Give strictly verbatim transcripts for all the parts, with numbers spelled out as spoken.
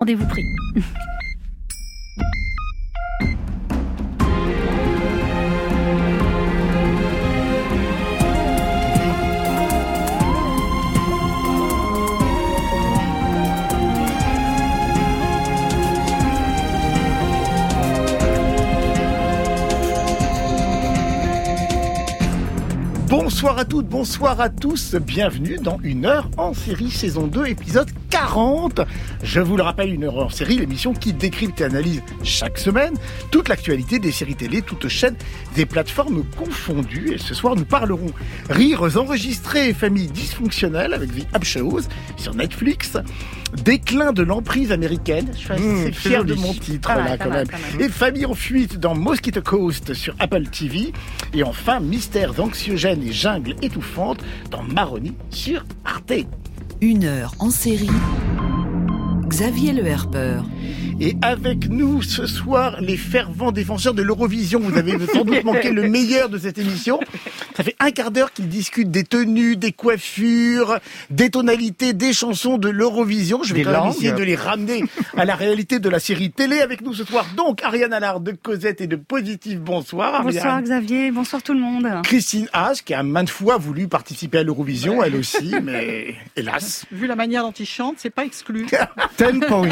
Rendez-vous pris. Bonsoir à toutes, bonsoir à tous, bienvenue dans Une heure en série, saison deux, épisode quarante. Je vous le rappelle, Une heure en série, l'émission qui décrypte et analyse chaque semaine toute l'actualité des séries télé, toutes chaînes, des plateformes confondues. Et ce soir, nous parlerons rires enregistrés et familles dysfonctionnelles avec The Upshaws sur Netflix, déclin de l'emprise américaine, je suis assez mmh, fier de mon titre ah, là quand mal, même, et famille en fuite dans Mosquito Coast sur Apple T V, et enfin mystères anxiogènes et jungles étouffantes dans Maroni sur Arte. Une heure en série, Xavier Le Herpeur. Et avec nous ce soir, les fervents défenseurs de l'Eurovision. Vous avez sans doute manqué le meilleur de cette émission. Ça fait un quart d'heure qu'ils discutent des tenues, des coiffures, des tonalités, des chansons de l'Eurovision. Je vais quand même essayer de les ramener à la réalité de la série télé avec nous ce soir. Donc, Ariane Allard de Cosette et de Positif. Bonsoir, Ariane. Bonsoir Xavier, bonsoir tout le monde. Christine Haas, qui a maintes fois voulu participer à l'Eurovision, ouais. Elle aussi, mais hélas. Vu la manière dont il chante, c'est pas exclu. ten points.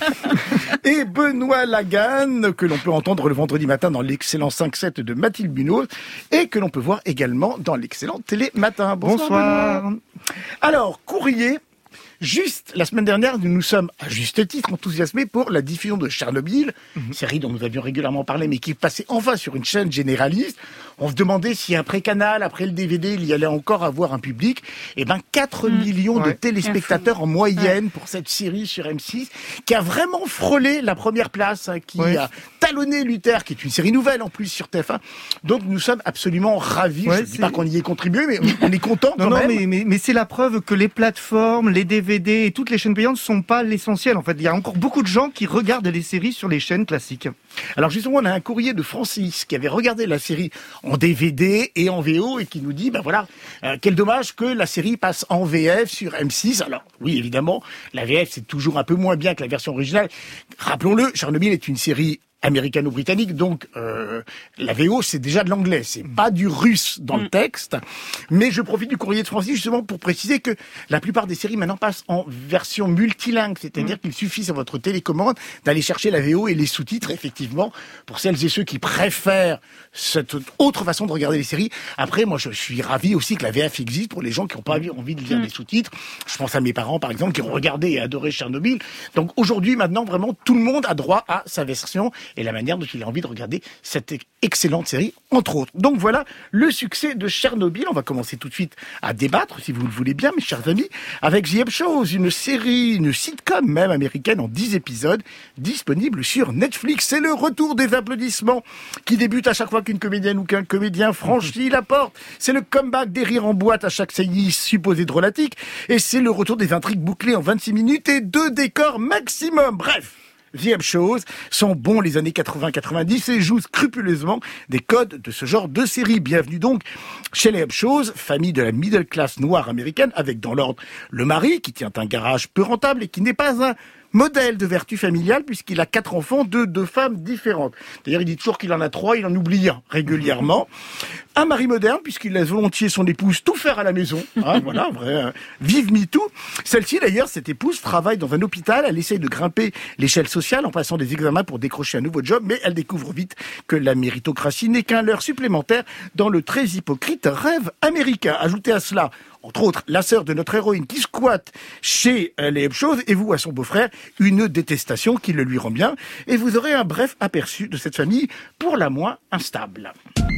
Et Benoît Lagan, que l'on peut entendre le vendredi matin dans l'excellent cinq sept de Mathilde Munoz, et que l'on peut voir également dans l'excellent Télé Matin. Bonsoir. Bonsoir. Benoît. Alors, courrier. Juste la semaine dernière, nous nous sommes, à juste titre, enthousiasmés pour la diffusion de Tchernobyl, mmh. série dont nous avions régulièrement parlé, mais qui passait enfin sur une chaîne généraliste. On se demandait si après Canal, après le D V D, il y allait encore avoir un public. Eh ben, quatre mmh. millions ouais. de téléspectateurs en moyenne ouais. pour cette série sur M six, qui a vraiment frôlé la première place, hein, qui ouais. a talonné Luther, qui est une série nouvelle en plus sur T F un. Donc nous sommes absolument ravis. Ouais, je ne dis pas qu'on y ait contribué, mais on est content quand non, même. Non, mais, mais, mais c'est la preuve que les plateformes, les D V D et toutes les chaînes payantes ne sont pas l'essentiel. En fait, il y a encore beaucoup de gens qui regardent les séries sur les chaînes classiques. Alors justement, on a un courrier de Francis qui avait regardé la série en D V D et en V O et qui nous dit, ben voilà, euh, quel dommage que la série passe en V F sur M six. Alors oui, évidemment, la V F c'est toujours un peu moins bien que la version originale. Rappelons-le, Tchernobyl est une série américano-britannique, donc euh, la V O c'est déjà de l'anglais, c'est pas du russe dans le texte, mais je profite du courrier de Francis justement pour préciser que la plupart des séries maintenant passent en version multilingue, c'est-à-dire mmh. qu'il suffit sur votre télécommande d'aller chercher la V O et les sous-titres, effectivement, pour celles et ceux qui préfèrent cette autre façon de regarder les séries. Après, moi je suis ravi aussi que la V F existe pour les gens qui n'ont pas envie de lire mmh. les sous-titres. Je pense à mes parents par exemple qui ont regardé et adoré Tchernobyl. Donc aujourd'hui maintenant vraiment tout le monde a droit à sa version et la manière dont il a envie de regarder cette excellente série, entre autres. Donc voilà le succès de Tchernobyl. On va commencer tout de suite à débattre, si vous le voulez bien, mes chers amis, avec The Upshaws, une série, une sitcom même américaine en dix épisodes, disponible sur Netflix. C'est le retour des applaudissements qui débute à chaque fois qu'une comédienne ou qu'un comédien franchit la porte. C'est le comeback des rires en boîte à chaque saillie supposée drôlatique. Et c'est le retour des intrigues bouclées en vingt-six minutes et deux décors maximum. Bref, The Upshaws sont bons les années quatre-vingts quatre-vingt-dix et jouent scrupuleusement des codes de ce genre de série. Bienvenue donc chez les Upshaws, famille de la middle class noire américaine, avec dans l'ordre le mari qui tient un garage peu rentable et qui n'est pas un modèle de vertu familiale puisqu'il a quatre enfants de deux femmes différentes. D'ailleurs, il dit toujours qu'il en a trois, il en oublie un régulièrement. Un mari moderne puisqu'il laisse volontiers son épouse tout faire à la maison. Hein, voilà, vrai. Hein. Vive MeToo. Celle-ci, d'ailleurs, cette épouse travaille dans un hôpital. Elle essaye de grimper l'échelle sociale en passant des examens pour décrocher un nouveau job, mais elle découvre vite que la méritocratie n'est qu'un leurre supplémentaire dans le très hypocrite rêve américain. Ajoutez à cela, entre autres, la sœur de notre héroïne qui squatte chez les Upshaws et vous, à son beau-frère, une détestation qui le lui rend bien. Et vous aurez un bref aperçu de cette famille pour la moins instable.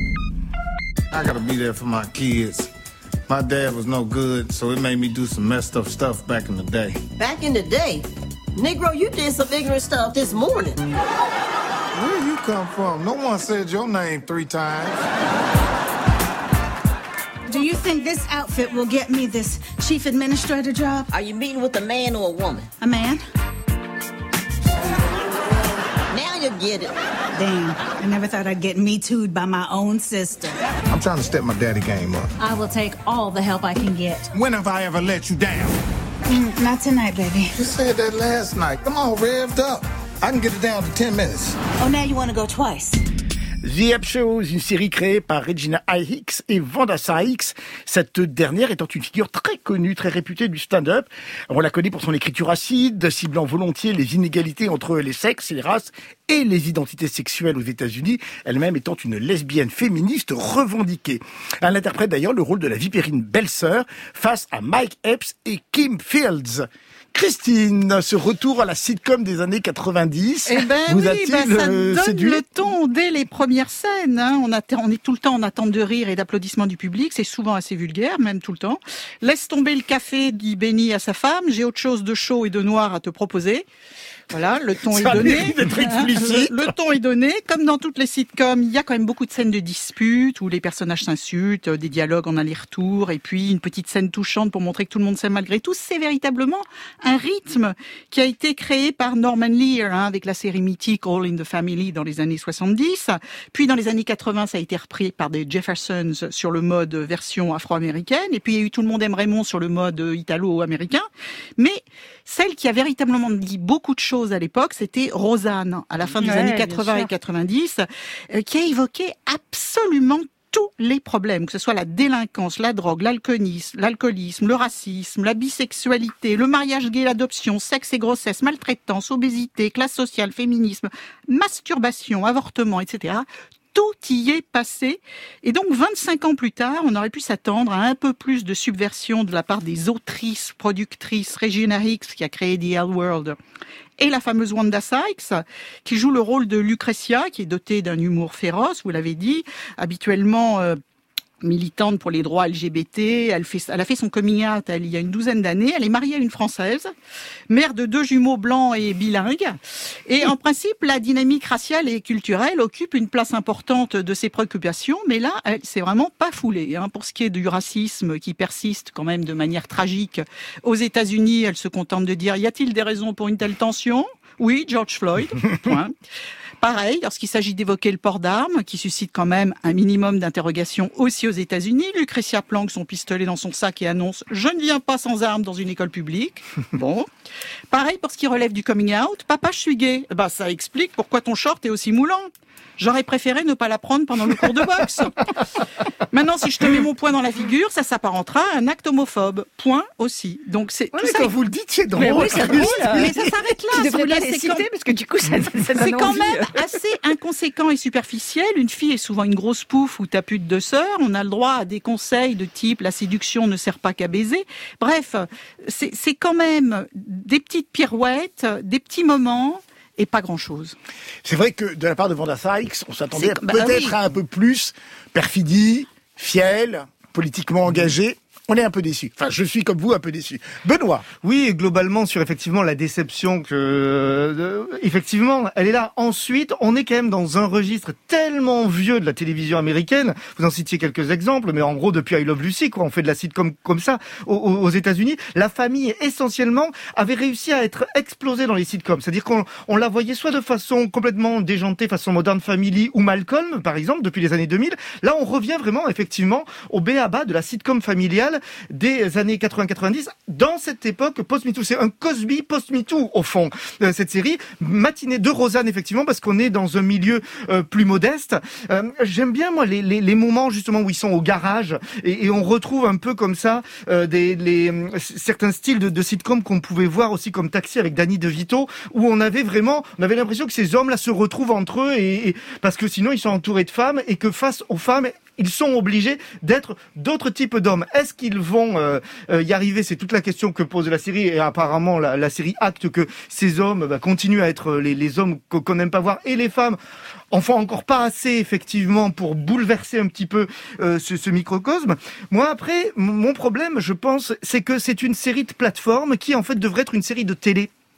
I gotta be there for my kids. My dad was no good, so it made me do some messed up stuff back in the day. Back in the day? Negro, you did some ignorant stuff this morning. Where you come from? No one said your name three times. Do you think this outfit will get me this chief administrator job? Are you meeting with a man or a woman? A man. Now you get it. Damn, I never thought I'd get me too'd by my own sister. I'm trying to step my daddy game up. I will take all the help I can get. When have I ever let you down? Mm, not tonight, baby. You said that last night. Come on, revved up. I can get it down to ten minutes. Oh, now you want to go twice. The Up Shows, une série créée par Regina Hicks et Vanda Sykes. Cette dernière étant une figure très connue, très réputée du stand-up. On la connaît pour son écriture acide, ciblant volontiers les inégalités entre les sexes et les races et les identités sexuelles aux États-Unis, elle-même étant une lesbienne féministe revendiquée. Elle interprète d'ailleurs le rôle de la vipérine belle-sœur face à Mike Epps et Kim Fields. Christine, ce retour à la sitcom des années quatre-vingt-dix, eh ben vous oui, a-t-il ben ça euh, donne séduit? le ton dès les premières scènes. Hein. On, attend, on est tout le temps en attente de rire et d'applaudissements du public. C'est souvent assez vulgaire, même tout le temps. Laisse tomber le café, dit Benny à sa femme. J'ai autre chose de chaud et de noir à te proposer. Voilà, le ton Ça est donné. mérite d'être explicite. Le, le ton est donné. Comme dans toutes les sitcoms, il y a quand même beaucoup de scènes de disputes où les personnages s'insultent, des dialogues en aller-retour, et puis une petite scène touchante pour montrer que tout le monde s'aime malgré tout. C'est véritablement un rythme qui a été créé par Norman Lear, hein, avec la série mythique All in the Family dans les années soixante-dix. Puis dans les années quatre-vingts, ça a été repris par des Jeffersons sur le mode version afro-américaine. Et puis il y a eu Tout le monde aime Raymond sur le mode italo-américain. Mais celle qui a véritablement dit beaucoup de choses à l'époque, c'était Roseanne, à la fin des Ouais, années bien quatre-vingts sûr. et quatre-vingt-dix, euh, qui a évoqué absolument tous les problèmes, que ce soit la délinquance, la drogue, l'alcoolisme, l'alcoolisme, le racisme, la bisexualité, le mariage gay, l'adoption, sexe et grossesse, maltraitance, obésité, classe sociale, féminisme, masturbation, avortement, et cetera. Tout y est passé. Et donc, vingt-cinq ans plus tard, on aurait pu s'attendre à un peu plus de subversion de la part des autrices, productrices, Regina Hicks, qui a créé The L World, et la fameuse Wanda Sykes, qui joue le rôle de Lucretia, qui est dotée d'un humour féroce, vous l'avez dit, habituellement euh, militante pour les droits L G B T. Elle, fait, elle a fait son coming out elle, il y a une douzaine d'années. Elle est mariée à une Française, mère de deux jumeaux blancs et bilingues. Et en principe, la dynamique raciale et culturelle occupe une place importante de ses préoccupations. Mais là, elle s'est vraiment pas foulée. Hein. Pour ce qui est du racisme qui persiste quand même de manière tragique aux États-Unis, elle se contente de dire « Y a-t-il des raisons pour une telle tension ?» Oui, George Floyd. Point. Pareil, lorsqu'il s'agit d'évoquer le port d'armes, qui suscite quand même un minimum d'interrogation aussi aux États-Unis, Lucretia planque son pistolet dans son sac et annonce « Je ne viens pas sans armes dans une école publique ». Bon. Pareil pour ce qui relève du coming out. « Papa, je suis gay ». Bah, ça explique pourquoi ton short est aussi moulant. J'aurais préféré ne pas la prendre pendant le cours de boxe. Maintenant, si je te mets mon poing dans la figure, ça s'apparentera à un acte homophobe. Point aussi. Donc c'est Ouais, tout mais ça. quand vous le dites, c'est drôle. Mais oui, c'est drôle. Mais ça s'arrête là. Tu si vous devrais voulez, pas les c'est citer quand- parce que du coup, ça, ça, ça c'est donne quand envie. même assez inconséquent et superficiel. Une fille est souvent une grosse pouffe ou t'as plus de deux sœurs. On a le droit à des conseils de type la séduction ne sert pas qu'à baiser. Bref, c'est, c'est quand même des petites pirouettes, des petits moments et pas grand-chose. C'est vrai que de la part de Vanda Sykes, on s'attendait C'est- bah peut-être oui. à un peu plus perfidie, fiel, politiquement engagé. On est un peu déçus. Enfin, je suis comme vous un peu déçu. Benoît. Oui, globalement sur effectivement la déception que euh, effectivement elle est là. Ensuite, on est quand même dans un registre tellement vieux de la télévision américaine. Vous en citiez quelques exemples, mais en gros depuis I Love Lucy, quoi, on fait de la sitcom comme ça aux, aux États-Unis. La famille essentiellement avait réussi à être explosée dans les sitcoms, c'est-à-dire qu'on on la voyait soit de façon complètement déjantée, façon Modern Family ou Malcolm par exemple depuis les années deux mille. Là, on revient vraiment effectivement au b a ba de la sitcom familiale des années quatre-vingts quatre-vingt-dix, dans cette époque post-MeToo. C'est un Cosby post-MeToo, au fond, euh, cette série. Matinée de Roseanne, effectivement, parce qu'on est dans un milieu euh, plus modeste. Euh, j'aime bien, moi, les, les, les moments, justement, où ils sont au garage, et, et on retrouve un peu comme ça euh, des, les, certains styles de, de sitcom qu'on pouvait voir aussi comme Taxi avec Danny DeVito, où on avait vraiment, on avait l'impression que ces hommes-là se retrouvent entre eux, et, et parce que sinon, ils sont entourés de femmes, et que face aux femmes, ils sont obligés d'être d'autres types d'hommes. Est-ce qu'ils vont euh, euh, y arriver? C'est toute la question que pose la série, et apparemment la, la série acte que ces hommes bah, continuent à être les, les hommes qu'on n'aime pas voir, et les femmes en font encore pas assez effectivement pour bouleverser un petit peu euh, ce, ce microcosme. Moi après, mon problème, je pense, c'est que c'est une série de plateforme qui en fait devrait être une série de télé.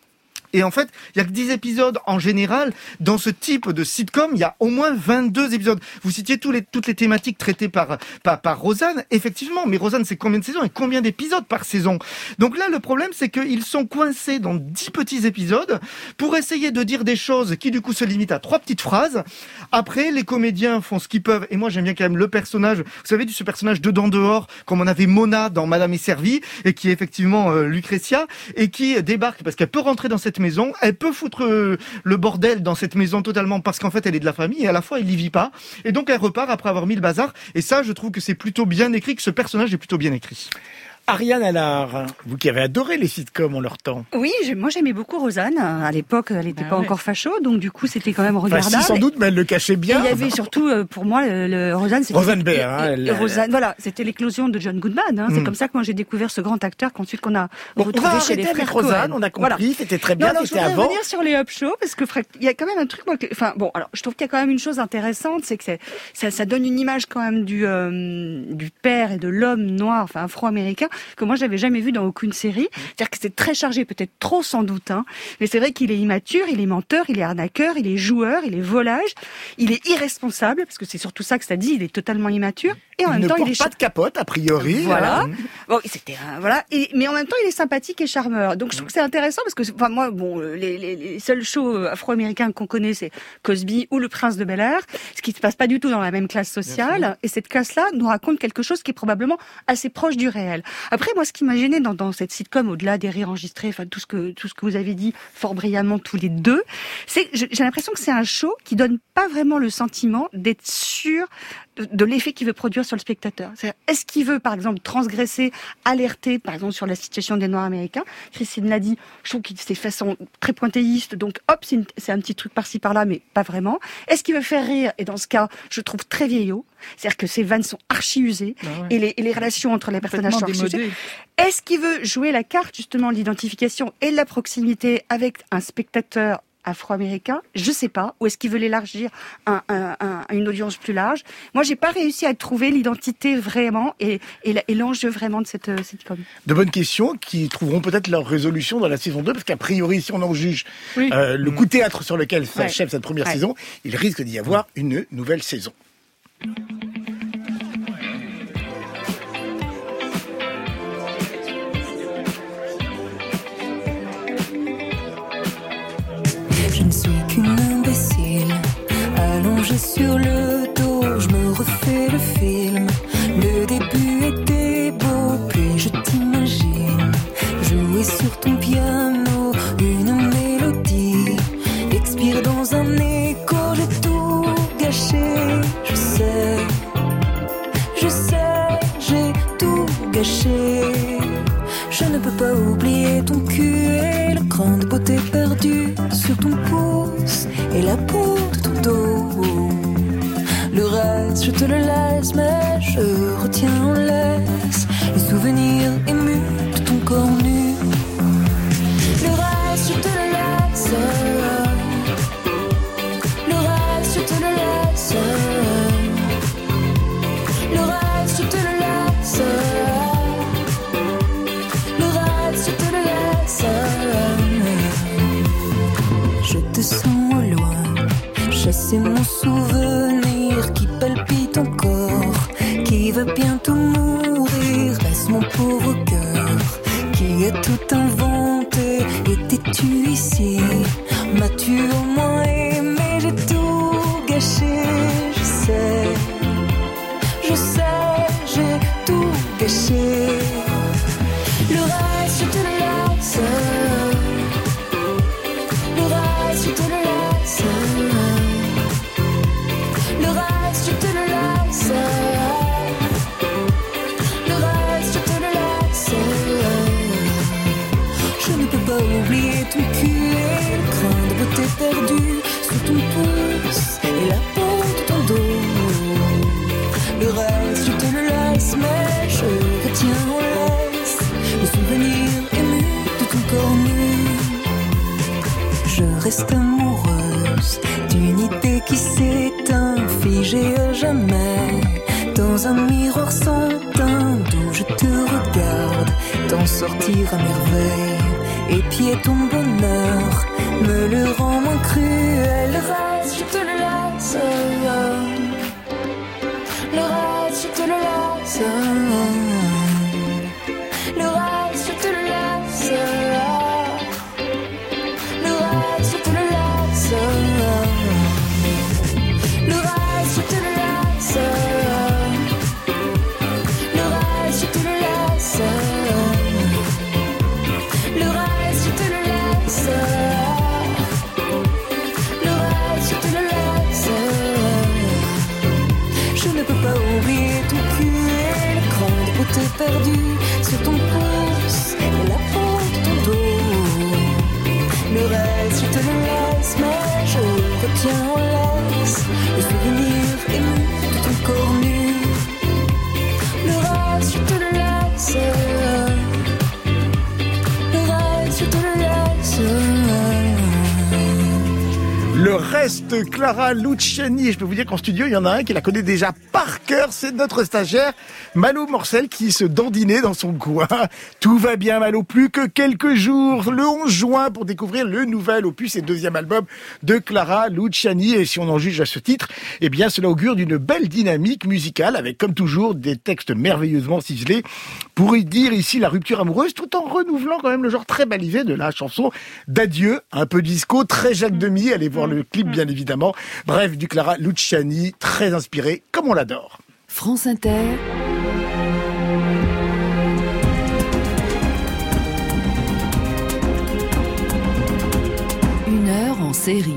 Et en fait, il y a que dix épisodes en général. Dans ce type de sitcom, il y a au moins vingt-deux épisodes. Vous citiez tous les, toutes les thématiques traitées par, par, par Roseanne. Effectivement, mais Roseanne, c'est combien de saisons et combien d'épisodes par saison? Donc là, le problème, c'est qu'ils sont coincés dans dix petits épisodes pour essayer de dire des choses qui, du coup, se limitent à trois petites phrases. Après, les comédiens font ce qu'ils peuvent. Et moi, j'aime bien quand même le personnage. Vous savez, ce personnage dedans dehors, comme on avait Mona dans Madame est servie, et qui est effectivement euh, Lucretia, et qui débarque parce qu'elle peut rentrer dans cette maison, elle peut foutre euh, le bordel dans cette maison totalement parce qu'en fait elle est de la famille et à la fois elle n'y vit pas et donc elle repart après avoir mis le bazar et ça je trouve que c'est plutôt bien écrit, que ce personnage est plutôt bien écrit. Ariane Allard, vous qui avez adoré les sitcoms en leur temps. Oui, je, moi j'aimais beaucoup Roseanne. À l'époque, elle n'était Ah pas ouais. encore facho, donc du coup c'était quand même regardable. Enfin, si, sans doute, mais elle le cachait Et bien. il y avait surtout, euh, pour moi, le, le Roseanne, c'était Roseanne Baer, hein, le- elle- Roseanne, voilà, c'était l'éclosion de John Goodman. Hein. C'est Mm. comme ça que moi j'ai découvert ce grand acteur qu'ensuite qu'on a Bon, on retrouvé va chez les arrêter avec frères Roseanne, Cohen. on a compris, Voilà. c'était très bien, Non, non, je c'était voudrais avant. revenir sur les up shows parce que frère, il y a quand même un truc, moi, que- enfin bon, alors je trouve qu'il y a quand même une chose intéressante, c'est que c'est, ça, ça donne une image quand même du euh, du père et de l'homme noir, enfin afro-américain, que moi j'avais jamais vu dans aucune série. C'est-à-dire que c'est très chargé, peut-être trop sans doute, hein. Mais c'est vrai qu'il est immature, il est menteur, il est arnaqueur, il est joueur, il est volage, il est irresponsable parce que c'est surtout ça que ça dit, il est totalement immature et en il même ne temps porte il est pas cha- de capote, a priori. voilà. Bon, c'était un, voilà. Et, mais en même temps, il est sympathique et charmeur. Donc, je trouve que c'est intéressant parce que, enfin, moi, bon, les, les, les seuls shows afro-américains qu'on connaît, c'est Cosby ou Le Prince de Bel-Air, ce qui ne se passe pas du tout dans la même classe sociale. Et cette classe-là nous raconte quelque chose qui est probablement assez proche du réel. Après, moi, ce qui m'a gêné dans, dans cette sitcom, au-delà des rires enregistrés, enfin, tout ce que, tout ce que vous avez dit fort brillamment tous les deux, c'est, j'ai l'impression que c'est un show qui donne pas vraiment le sentiment d'être sûr de, de l'effet qu'il veut produire sur le spectateur. C'est-à-dire, est-ce qu'il veut, par exemple, transgresser, alerter, par exemple, sur la situation des Noirs américains? Christine l'a dit, je trouve qu'il s'est fait façon très pointillistes, donc hop, c'est, une, c'est un petit truc par-ci par-là, mais pas vraiment. Est-ce qu'il veut faire rire? Et dans ce cas, je trouve très vieillot. C'est-à-dire que ces vannes sont archi usées, Bah ouais. et, les, et les relations entre les personnages sont archi usées. démodé. Est-ce qu'il veut jouer la carte, justement, de l'identification et de la proximité avec un spectateur afro-américain? Je sais pas. Ou est-ce qu'il veut l'élargir à, un, un, à une audience plus large? Moi, j'ai pas réussi à trouver l'identité vraiment et, et, la- et l'enjeu vraiment de cette euh, sitcom. De bonnes questions qui trouveront peut-être leur résolution dans la saison deux, parce qu'a priori, si on en juge Oui. euh, le coup de théâtre sur lequel s'achève cette première Ouais. saison, il risque d'y avoir une nouvelle saison. Je ne suis qu'une imbécile, allongée sur le dos, je me refais le film. Le début était beau, puis je t'imagine jouer sur ton piano une mélodie, expire dans un écho, j'ai tout gâché. Je sais, je sais, j'ai tout gâché. Je ne peux pas oublier ton cul et le cran de beauté perdu sur ton pouce et la peau de ton dos. Le reste, je te le laisse, mais je retiens en laisse les souvenirs émus de ton corps nu. Le reste, je te le laisse. Le reste, je te le laisse. Le reste, je te le laisse. Le reste, je te le laisse. Je te sens au loin, chasser mon souvenir qui palpite encore, qui va bientôt mourir. Laisse mon pauvre cœur qui a tout inventé. Étais-tu ici? M'as-tu au moins aimé? J'ai tout gâché, je sais, je sais, j'ai tout gâché. Le reste, je te le laisse. Le reste, je te le laisse. Le reste, je te le laisse. Le reste, je te le laisse. Je ne peux pas oublier ton cul et le crin de beauté perdu sous ton pouce et la peau de ton dos. Le reste, je te le laisse, mais je retiens en laisse le souvenir ému de ton corps nu. Je reste amoureuse d'une idée qui s'éteint, figée à jamais dans un miroir sans teint, d'où je te regarde t'en sortir à merveille épier ton bonheur me le rend moins cruel. Le reste, je te le laisse. Le reste, je te le laisse. Le reste, je te le laisse. Le reste, je te le laisse. Le reste, je te le laisse. Le reste, je te le laisse. Le reste, je te le laisse. Le reste, je te le laisse. Je ne peux pas oublier ton cul et l'écran de beauté perdu sur ton pouce et la peau de ton dos. Le reste, je te le laisse, mais je retiens en laisse le souvenir ému de ton corps nu. Le reste, je te le laisse. Le reste, je te le laisse. Le reste, Clara Luciani. Et je peux vous dire qu'en studio, il y en a un qui la connaît déjà par cœur. C'est notre stagiaire, Malo Morcel, qui se dandinait dans son coin. Tout va bien, Malo. Plus que quelques jours, le onze juin, pour découvrir le nouvel opus et deuxième album de Clara Luciani. Et si on en juge à ce titre, eh bien, cela augure d'une belle dynamique musicale, avec, comme toujours, des textes merveilleusement ciselés, pour y dire ici la rupture amoureuse, tout en renouvelant quand même le genre très balisé de la chanson d'adieu. Un peu disco, très Jacques Demy. Allez voir le clip, bien évidemment. Bref, du Clara Luciani, très inspiré, comme on l'adore. France Inter. Une heure en série.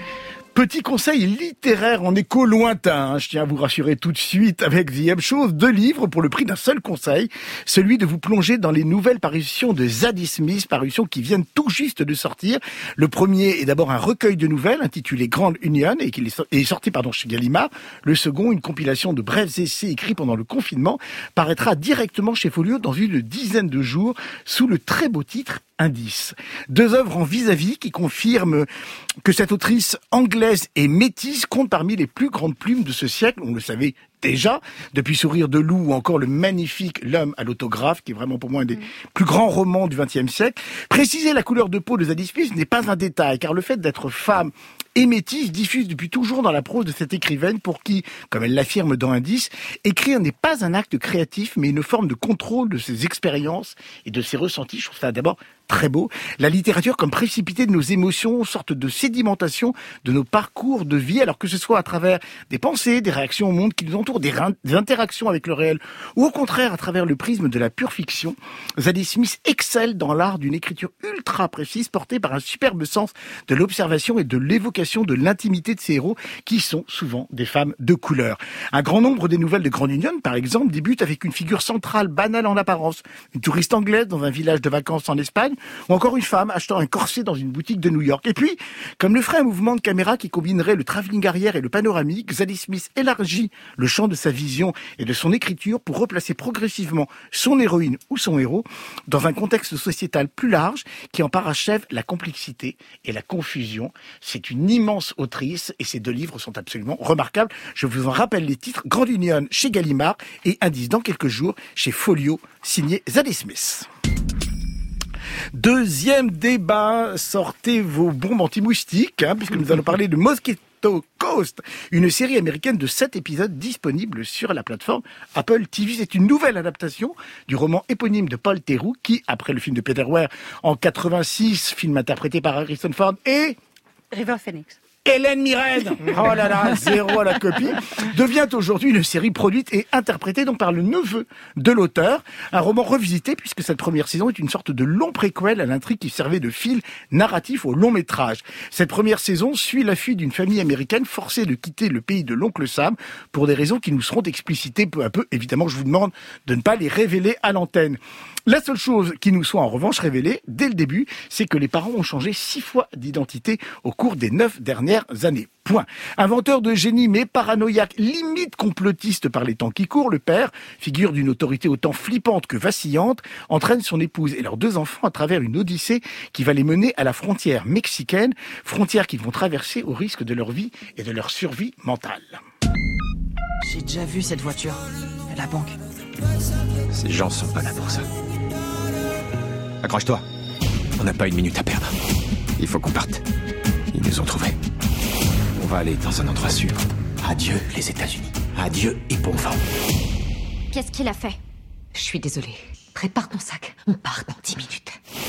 Petit conseil littéraire en écho lointain, je tiens à vous rassurer tout de suite avec The M Show, deux livres pour le prix d'un seul conseil, celui de vous plonger dans les nouvelles parutions de Zadie Smith, parutions qui viennent tout juste de sortir. Le premier est d'abord un recueil de nouvelles intitulé Grand Union et qui est sorti pardon, chez Gallimard. Le second, une compilation de brefs essais écrits pendant le confinement, paraîtra directement chez Folio dans une dizaine de jours sous le très beau titre Indice. Deux œuvres en vis-à-vis qui confirment que cette autrice anglaise et métisse compte parmi les plus grandes plumes de ce siècle. On le savait déjà, depuis Sourire de loup ou encore le magnifique L'homme à l'autographe, qui est vraiment pour moi un des mmh. plus grands romans du vingtième siècle. Préciser la couleur de peau de Zadie Smith n'est pas un détail, car le fait d'être femme et métisse diffuse depuis toujours dans la prose de cette écrivaine pour qui, comme elle l'affirme dans Indice, écrire n'est pas un acte créatif, mais une forme de contrôle de ses expériences et de ses ressentis. Je trouve ça d'abord très beau. La littérature comme précipité de nos émotions, sorte de sédimentation de nos parcours de vie, alors que ce soit à travers des pensées, des réactions au monde qui nous entoure, des, des interactions avec le réel, ou au contraire à travers le prisme de la pure fiction. Zadie Smith excelle dans l'art d'une écriture ultra précise, portée par un superbe sens de l'observation et de l'évocation de l'intimité de ses héros, qui sont souvent des femmes de couleur. Un grand nombre des nouvelles de Grand Union, par exemple, débutent avec une figure centrale, banale en apparence, une touriste anglaise dans un village de vacances en Espagne, ou encore une femme achetant un corset dans une boutique de New York. Et puis, comme le ferait un mouvement de caméra qui combinerait le travelling arrière et le panoramique, Zadie Smith élargit le champ de sa vision et de son écriture pour replacer progressivement son héroïne ou son héros dans un contexte sociétal plus large qui en parachève la complexité et la confusion. C'est une immense autrice et ces deux livres sont absolument remarquables. Je vous en rappelle les titres: Grand Union chez Gallimard et Indice dans quelques jours chez Folio, signé Zadie Smith. Deuxième débat, sortez vos bombes anti-moustiques, hein, puisque nous allons parler de Mosquito Coast, une série américaine de sept épisodes disponible sur la plateforme Apple T V. C'est une nouvelle adaptation du roman éponyme de Paul Theroux qui, après le film de Peter Weir en quatre-vingt-six, film interprété par Harrison Ford et River Phoenix. Hélène Mirren, oh là là, zéro à la copie, devient aujourd'hui une série produite et interprétée donc par le neveu de l'auteur. Un roman revisité puisque cette première saison est une sorte de long préquel à l'intrigue qui servait de fil narratif au long métrage. Cette première saison suit la fuite d'une famille américaine forcée de quitter le pays de l'oncle Sam pour des raisons qui nous seront explicitées peu à peu. Évidemment, je vous demande de ne pas les révéler à l'antenne. La seule chose qui nous soit en revanche révélée dès le début, c'est que les parents ont changé six fois d'identité au cours des neuf dernières années. Point. Inventeur de génie mais paranoïaque, limite complotiste par les temps qui courent, le père, figure d'une autorité autant flippante que vacillante, entraîne son épouse et leurs deux enfants à travers une odyssée qui va les mener à la frontière mexicaine, frontière qu'ils vont traverser au risque de leur vie et de leur survie mentale. J'ai déjà vu cette voiture à la banque. Ces gens sont pas là pour ça. Accroche-toi. On n'a pas une minute à perdre. Il faut qu'on parte. Ils nous ont trouvés. On va aller dans un endroit sûr. Adieu les États-Unis. Adieu et bon vent. Qu'est-ce qu'il a fait? Je suis désolée. Prépare ton sac. On part dans dix minutes.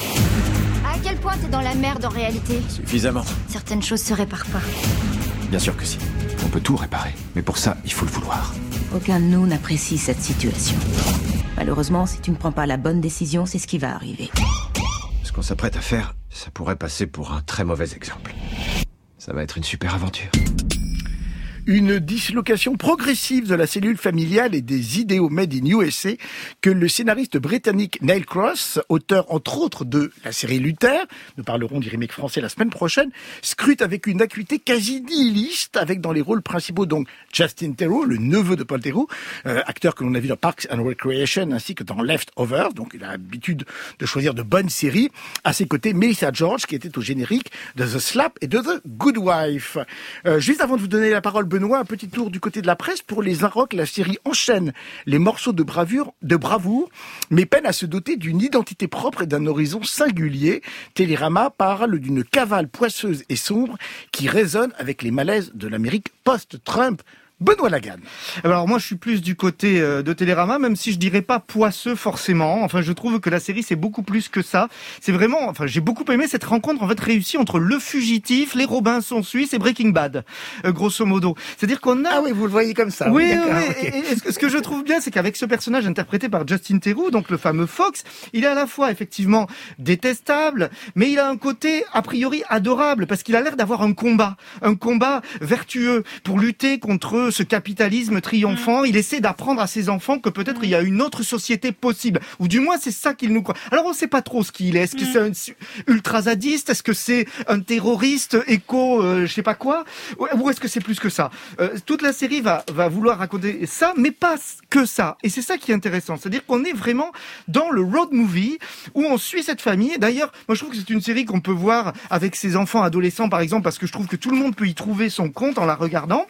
À quel point t'es dans la merde en réalité? Suffisamment. Certaines choses se réparent pas. Bien sûr que si. On peut tout réparer. Mais pour ça, il faut le vouloir. Aucun de nous n'apprécie cette situation. Malheureusement, si tu ne prends pas la bonne décision, c'est ce qui va arriver. Ce qu'on s'apprête à faire, ça pourrait passer pour un très mauvais exemple. Ça va être une super aventure. Une dislocation progressive de la cellule familiale et des idéaux made in U S A que le scénariste britannique Neil Cross, auteur entre autres de la série Luther, nous parlerons du remake français la semaine prochaine, scrute avec une acuité quasi nihiliste, avec dans les rôles principaux donc Justin Theroux, le neveu de Paul Theroux, euh, acteur que l'on a vu dans Parks and Recreation ainsi que dans Leftovers, donc il a l'habitude de choisir de bonnes séries. À ses côtés, Melissa George qui était au générique de The Slap et de The Good Wife. Euh, juste avant de vous donner la parole, Benoît, un petit tour du côté de la presse. Pour les Inrocks, la série enchaîne les morceaux de bravure, de bravoure, mais peine à se doter d'une identité propre et d'un horizon singulier. Télérama parle d'une cavale poisseuse et sombre qui résonne avec les malaises de l'Amérique post-Trump. Benoît Lagarde. Alors moi je suis plus du côté de Télérama, même si je dirais pas poisseux forcément. Enfin je trouve que la série c'est beaucoup plus que ça. C'est vraiment, enfin j'ai beaucoup aimé cette rencontre en fait réussie entre Le Fugitif, Les Robinson Suisses et Breaking Bad, euh, grosso modo. C'est-à-dire qu'on a. Ah oui, vous le voyez comme ça. Oui, oui, oui. Okay. Et, et, ce, que, ce que je trouve bien, c'est qu'avec ce personnage interprété par Justin Theroux, donc le fameux Fox, il est à la fois effectivement détestable, mais il a un côté a priori adorable parce qu'il a l'air d'avoir un combat, un combat vertueux pour lutter contre ce capitalisme triomphant. Il essaie d'apprendre à ses enfants que peut-être il y a une autre société possible, ou du moins c'est ça qu'il nous croit. Alors on sait pas trop ce qu'il est. Est-ce que c'est un ultra zadiste? Est-ce que c'est un terroriste éco, euh, je sais pas quoi? Ou est-ce que c'est plus que ça? euh, Toute la série va va vouloir raconter ça, mais pas que ça. Et c'est ça qui est intéressant, c'est-à-dire qu'on est vraiment dans le road movie où on suit cette famille. D'ailleurs, moi je trouve que c'est une série qu'on peut voir avec ses enfants adolescents par exemple, parce que je trouve que tout le monde peut y trouver son compte en la regardant.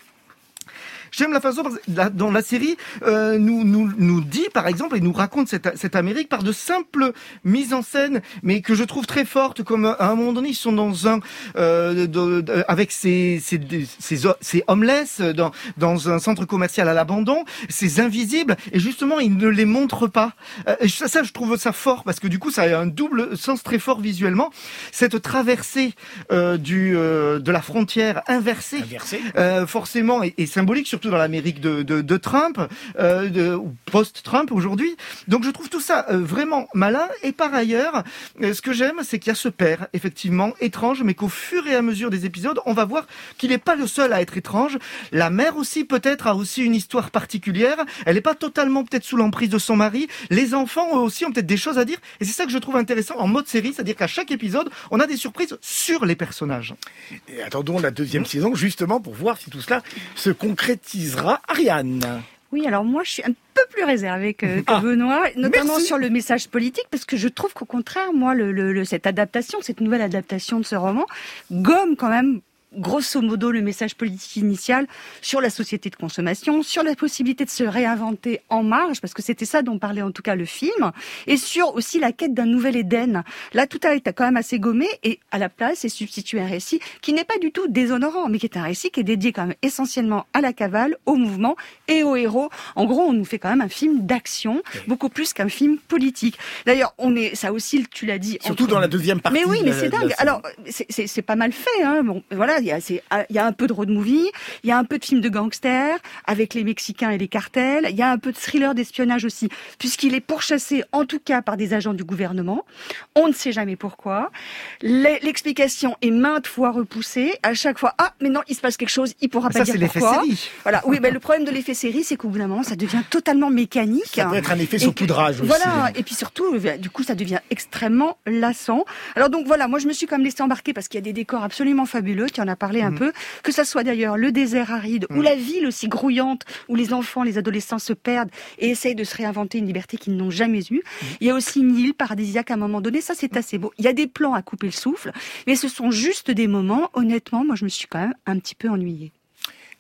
J'aime la façon dont la série euh, nous, nous, nous dit, par exemple, et nous raconte cette, cette Amérique par de simples mises en scène, mais que je trouve très fortes, comme à un moment donné, ils sont dans un... Euh, de, de, avec ces, ces, ces, ces homeless, dans, dans un centre commercial à l'abandon, ces invisibles, et justement, ils ne les montrent pas. Euh, et ça, ça, je trouve ça fort, parce que du coup, ça a un double sens très fort visuellement. Cette traversée euh, du, euh, de la frontière inversée, Inversé. euh, forcément, et, et symbolique, surtout dans l'Amérique de, de, de Trump, euh, de, ou post-Trump aujourd'hui. Donc je trouve tout ça euh, vraiment malin. Et par ailleurs, euh, ce que j'aime, c'est qu'il y a ce père, effectivement, étrange, mais qu'au fur et à mesure des épisodes, on va voir qu'il n'est pas le seul à être étrange. La mère aussi, peut-être, a aussi une histoire particulière. Elle n'est pas totalement peut-être sous l'emprise de son mari. Les enfants, eux aussi, ont peut-être des choses à dire. Et c'est ça que je trouve intéressant en mode série, c'est-à-dire qu'à chaque épisode, on a des surprises sur les personnages. Et attendons la deuxième mmh. saison, justement, pour voir si tout cela se concrétisera. Ariane. Oui, alors moi, je suis un peu plus réservée que, que ah, Benoît, notamment merci. sur le message politique, parce que je trouve qu'au contraire, moi, le, le, le, cette adaptation, cette nouvelle adaptation de ce roman, gomme quand même grosso modo le message politique initial sur la société de consommation, sur la possibilité de se réinventer en marge, parce que c'était ça dont parlait en tout cas le film, et sur aussi la quête d'un nouvel Éden. Là, tout a été quand même assez gommé, et à la place est substitué un récit qui n'est pas du tout déshonorant, mais qui est un récit qui est dédié quand même essentiellement à la cavale, au mouvement et aux héros. En gros, on nous fait quand même un film d'action, beaucoup plus qu'un film politique. D'ailleurs, on est, ça aussi, tu l'as dit. Surtout entre... dans la deuxième partie. Mais oui, mais de, c'est dingue. Alors, c'est, c'est, c'est pas mal fait, hein. Bon, voilà. Il y a, c'est, il y a un peu de road movie, il y a un peu de film de gangsters avec les Mexicains et les cartels, il y a un peu de thriller d'espionnage aussi, puisqu'il est pourchassé en tout cas par des agents du gouvernement. On ne sait jamais pourquoi. L'explication est maintes fois repoussée. À chaque fois, ah, mais non, il se passe quelque chose, il pourra mais pas ça, dire c'est pourquoi. L'effet série. Voilà. Oui, mais le problème de l'effet série, c'est qu'au bout d'un moment, ça devient totalement mécanique. Ça peut être un effet saupoudrage aussi. Voilà. Et puis surtout, du coup, ça devient extrêmement lassant. Alors donc voilà, moi je me suis quand même laissé embarquer parce qu'il y a des décors absolument fabuleux, tu en as parlé un mmh. peu, que ça soit d'ailleurs le désert aride mmh. ou la ville aussi grouillante où les enfants, les adolescents se perdent et essayent de se réinventer une liberté qu'ils n'ont jamais eue. Mmh. Il y a aussi une île paradisiaque à un moment donné, ça c'est assez beau. Il y a des plans à couper le souffle, mais ce sont juste des moments, honnêtement, moi je me suis quand même un petit peu ennuyée.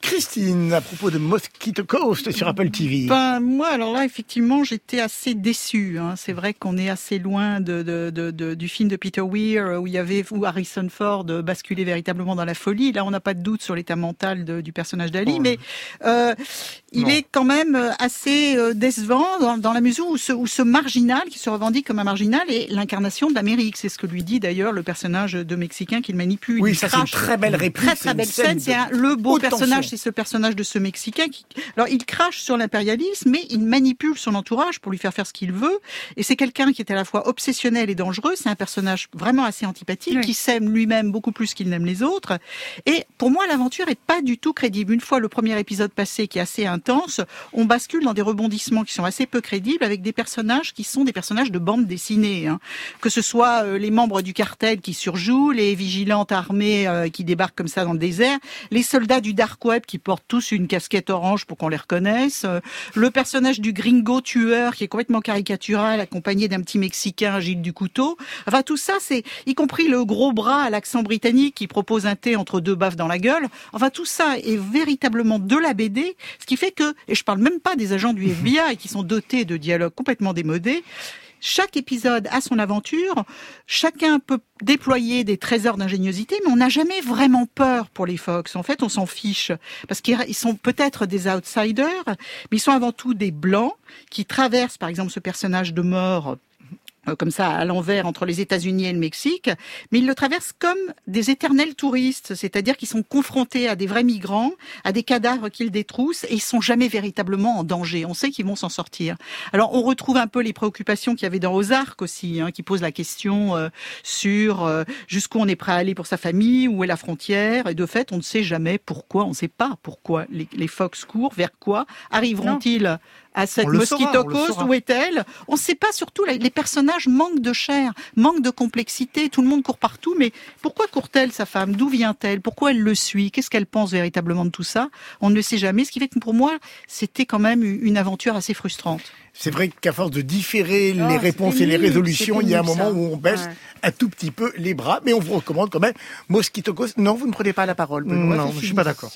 Christine, à propos de Mosquito Coast sur Apple T V. Ben, moi, alors là, effectivement, j'étais assez déçue. Hein. C'est vrai qu'on est assez loin de, de, de, de, du film de Peter Weir, où il y avait, où Harrison Ford basculait véritablement dans la folie. Là, on n'a pas de doute sur l'état mental de, du personnage d'Ali, oh, mais euh, il non. est quand même assez décevant dans, dans la mesure où ce, où ce marginal, qui se revendique comme un marginal, est l'incarnation de l'Amérique. C'est ce que lui dit d'ailleurs le personnage de Mexicain qu'il manipule. Oui, il ça crache. c'est une très belle réplique. Très très belle scène. C'est un, le beau personnage, c'est ce personnage de ce Mexicain qui, alors il crache sur l'impérialisme, mais il manipule son entourage pour lui faire faire ce qu'il veut. Et c'est quelqu'un qui est à la fois obsessionnel et dangereux. C'est un personnage vraiment assez antipathique, oui. qui s'aime lui-même beaucoup plus qu'il n'aime les autres. Et pour moi, l'aventure est pas du tout crédible. Une fois le premier épisode passé, qui est assez intense, on bascule dans des rebondissements qui sont assez peu crédibles, avec des personnages qui sont des personnages de bande dessinée. Hein. Que ce soit euh, les membres du cartel qui surjouent, les vigilantes armées euh, qui débarquent comme ça dans le désert, les soldats du dark web qui portent tous une casquette orange pour qu'on les reconnaisse, euh, le personnage du gringo tueur qui est complètement caricatural, accompagné d'un petit Mexicain, Gilles du Couteau. Enfin, tout ça, c'est y compris le gros bras à l'accent britannique qui propose un thé entre deux baffes dans la gueule. Enfin, tout ça est véritablement de la B D, ce qui fait que, et je parle même pas des agents du F B I qui sont dotés de dialogues complètement démodés, chaque épisode a son aventure, chacun peut déployer des trésors d'ingéniosité, mais on n'a jamais vraiment peur pour les Fox. En fait, on s'en fiche, parce qu'ils sont peut-être des outsiders, mais ils sont avant tout des Blancs qui traversent, par exemple, ce personnage de mort comme ça à l'envers entre les États-Unis et le Mexique, mais ils le traversent comme des éternels touristes, c'est-à-dire qu'ils sont confrontés à des vrais migrants, à des cadavres qu'ils détroussent, et ils sont jamais véritablement en danger. On sait qu'ils vont s'en sortir. Alors on retrouve un peu les préoccupations qu'il y avait dans Ozark aussi, hein, qui pose la question euh, sur euh, jusqu'où on est prêt à aller pour sa famille, où est la frontière, et de fait on ne sait jamais pourquoi, on ne sait pas pourquoi les, les Fox courent, vers quoi, arriveront-ils non. à cette Mosquito Coast, où est-elle? On ne sait pas, surtout, les personnages manquent de chair, manquent de complexité, tout le monde court partout, mais pourquoi court-elle, sa femme? D'où vient-elle? Pourquoi elle le suit? Qu'est-ce qu'elle pense véritablement de tout ça? On ne le sait jamais, ce qui fait que pour moi, c'était quand même une aventure assez frustrante. C'est vrai qu'à force de différer oh, les réponses et les résolutions, il y a un moment ça. où on baisse ouais. un tout petit peu les bras, mais on vous recommande quand même Mosquito Coast. Non, vous ne prenez pas la parole. Benoît, non, je ne suis pas d'accord.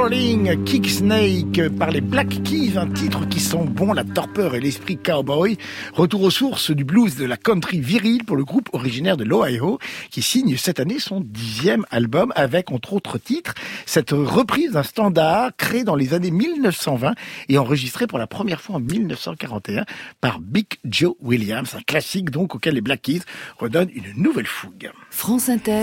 Rolling Kick Snake par les Black Keys, un titre qui sent bon la torpeur et l'esprit cowboy. Retour aux sources du blues de la country virile pour le groupe originaire de l'Ohio qui signe cette année son dixième album avec entre autres titres cette reprise d'un standard créé dans les années mille neuf cent vingt et enregistré pour la première fois en mille neuf cent quarante et un par Big Joe Williams, un classique donc auquel les Black Keys redonnent une nouvelle fougue. France Inter.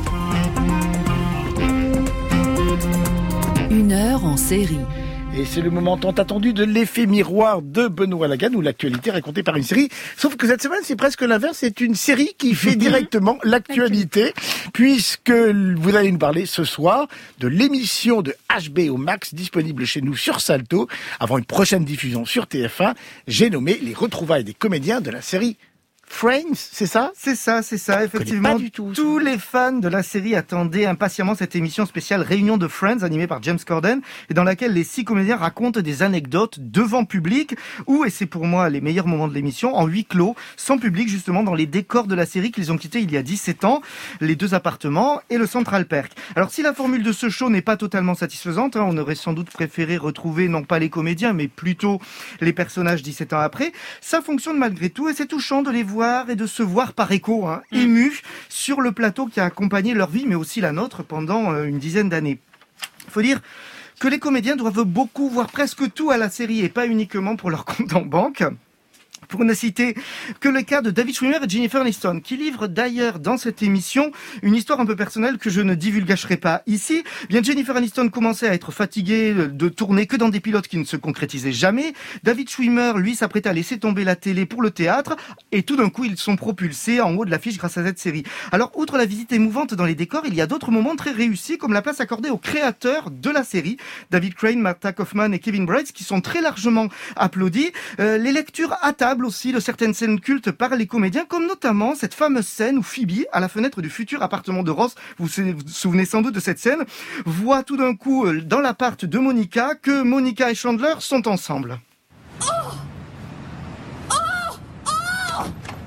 Une heure en série. Et c'est le moment tant attendu de l'effet miroir de Benoît Lagarde, où l'actualité est racontée par une série. Sauf que cette semaine, c'est presque l'inverse. C'est une série qui fait directement l'actualité, puisque vous allez nous parler ce soir de l'émission de H B O Max, disponible chez nous sur Salto, avant une prochaine diffusion sur T F un. J'ai nommé les retrouvailles des comédiens de la série Friends, c'est ça? C'est ça, c'est ça, effectivement. Pas du tout, tous les fans de la série attendaient impatiemment cette émission spéciale Réunion de Friends, animée par James Corden, et dans laquelle les six comédiens racontent des anecdotes devant public, ou, et c'est pour moi les meilleurs moments de l'émission, en huis clos, sans public, justement, dans les décors de la série qu'ils ont quitté il y a dix-sept ans, les deux appartements et le Central Perk. Alors, si la formule de ce show n'est pas totalement satisfaisante, hein, on aurait sans doute préféré retrouver non pas les comédiens, mais plutôt les personnages dix-sept ans après, ça fonctionne malgré tout, et c'est touchant de les voir et de se voir par écho, hein, émus sur le plateau qui a accompagné leur vie, mais aussi la nôtre pendant euh, une dizaine d'années. Il faut dire que les comédiens doivent beaucoup, voire presque tout à la série, et pas uniquement pour leur compte en banque. Pour ne citer que le cas de David Schwimmer et Jennifer Aniston, qui livrent d'ailleurs dans cette émission une histoire un peu personnelle que je ne divulgacherai pas ici. Bien, Jennifer Aniston commençait à être fatiguée de tourner que dans des pilotes qui ne se concrétisaient jamais. David Schwimmer, lui, s'apprêtait à laisser tomber la télé pour le théâtre, et tout d'un coup, ils sont propulsés en haut de l'affiche grâce à cette série. Alors, outre la visite émouvante dans les décors, il y a d'autres moments très réussis, comme la place accordée aux créateurs de la série, David Crane, Martha Kaufman et Kevin Bright, qui sont très largement applaudis. Euh, les lectures à table aussi de certaines scènes cultes par les comédiens, comme notamment cette fameuse scène où Phoebe, à la fenêtre du futur appartement de Ross, vous vous souvenez sans doute de cette scène, voit tout d'un coup dans l'appart de Monica que Monica et Chandler sont ensemble. Oh Oh Oh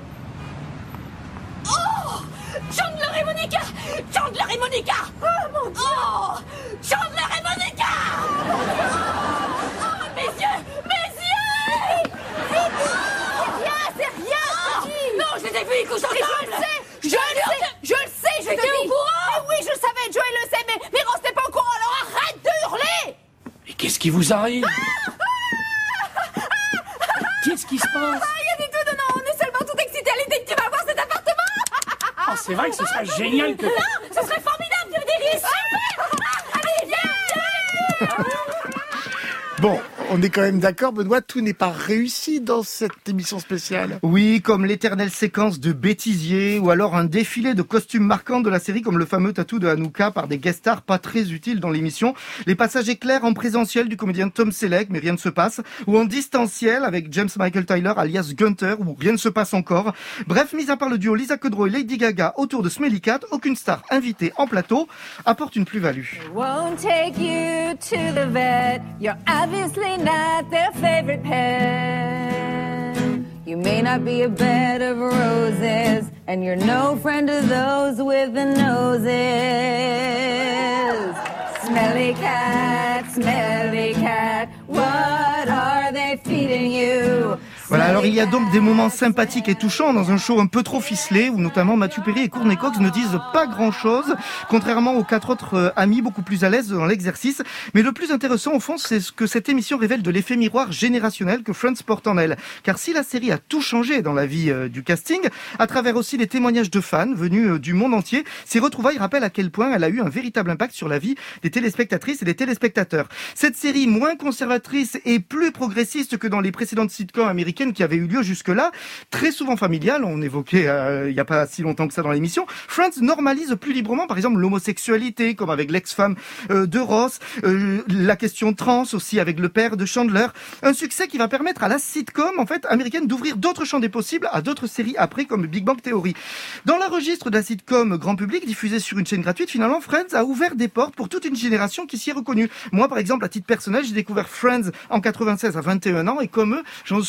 Oh Chandler et Monica Chandler et Monica Oh mon Dieu Oh Chandler et Monica Oh mes yeux Mes yeux Non, je les ai vus, ils couchent ensemble. Je le sais, je le sais, je le sais, je te dis. Au courant. Mais oui, je le savais, Joey le sait, mais, mais Ross n'est pas au courant, alors arrête de hurler. Mais qu'est-ce qui vous arrive? Qu'est-ce qui se passe? Ah, il y a des tout, non, non, on est seulement tout excités à l'idée que tu vas voir cet appartement. Oh, c'est vrai que ce serait génial que... Non, ce serait formidable, tu veux dire, super. Allez, viens, viens. Bon, on est quand même d'accord, Benoît, tout n'est pas réussi dans cette émission spéciale. Oui, comme l'éternelle séquence de bêtisier, ou alors un défilé de costumes marquants de la série, comme le fameux tatou de Hanouka par des guest stars pas très utiles dans l'émission, les passages éclairs en présentiel du comédien Tom Selleck, mais rien ne se passe, ou en distanciel avec James Michael Tyler alias Gunther, où rien ne se passe encore. Bref, mis à part le duo Lisa Kudrow et Lady Gaga autour de Smelly Cat, aucune star invitée en plateau apporte une plus-value. Won't take you to the vet. You're obviously not their favorite pet. You may not be a bed of roses, and you're no friend of those with the noses. Smelly cat, smelly cat, what are they feeding you? Voilà, alors il y a donc des moments sympathiques et touchants dans un show un peu trop ficelé, où notamment Matthew Perry et Courtney Cox ne disent pas grand-chose, contrairement aux quatre autres euh, amis beaucoup plus à l'aise dans l'exercice. Mais le plus intéressant au fond, c'est ce que cette émission révèle de l'effet miroir générationnel que Friends porte en elle. Car si la série a tout changé dans la vie euh, du casting, à travers aussi les témoignages de fans venus euh, du monde entier, ces retrouvailles rappellent à quel point elle a eu un véritable impact sur la vie des téléspectatrices et des téléspectateurs. Cette série moins conservatrice et plus progressiste que dans les précédentes sitcoms américaines qui avait eu lieu jusque-là, très souvent familiale, on évoquait euh, il n'y a pas si longtemps que ça dans l'émission, Friends normalise plus librement, par exemple, l'homosexualité, comme avec l'ex-femme euh, de Ross, euh, la question trans aussi avec le père de Chandler, un succès qui va permettre à la sitcom, en fait, américaine d'ouvrir d'autres champs des possibles à d'autres séries après, comme Big Bang Theory. Dans la registre de la sitcom grand public, diffusée sur une chaîne gratuite, finalement, Friends a ouvert des portes pour toute une génération qui s'y est reconnue. Moi, par exemple, à titre personnel, j'ai découvert Friends en quatre-vingt-seize à vingt et un ans, et comme eux, j'en suis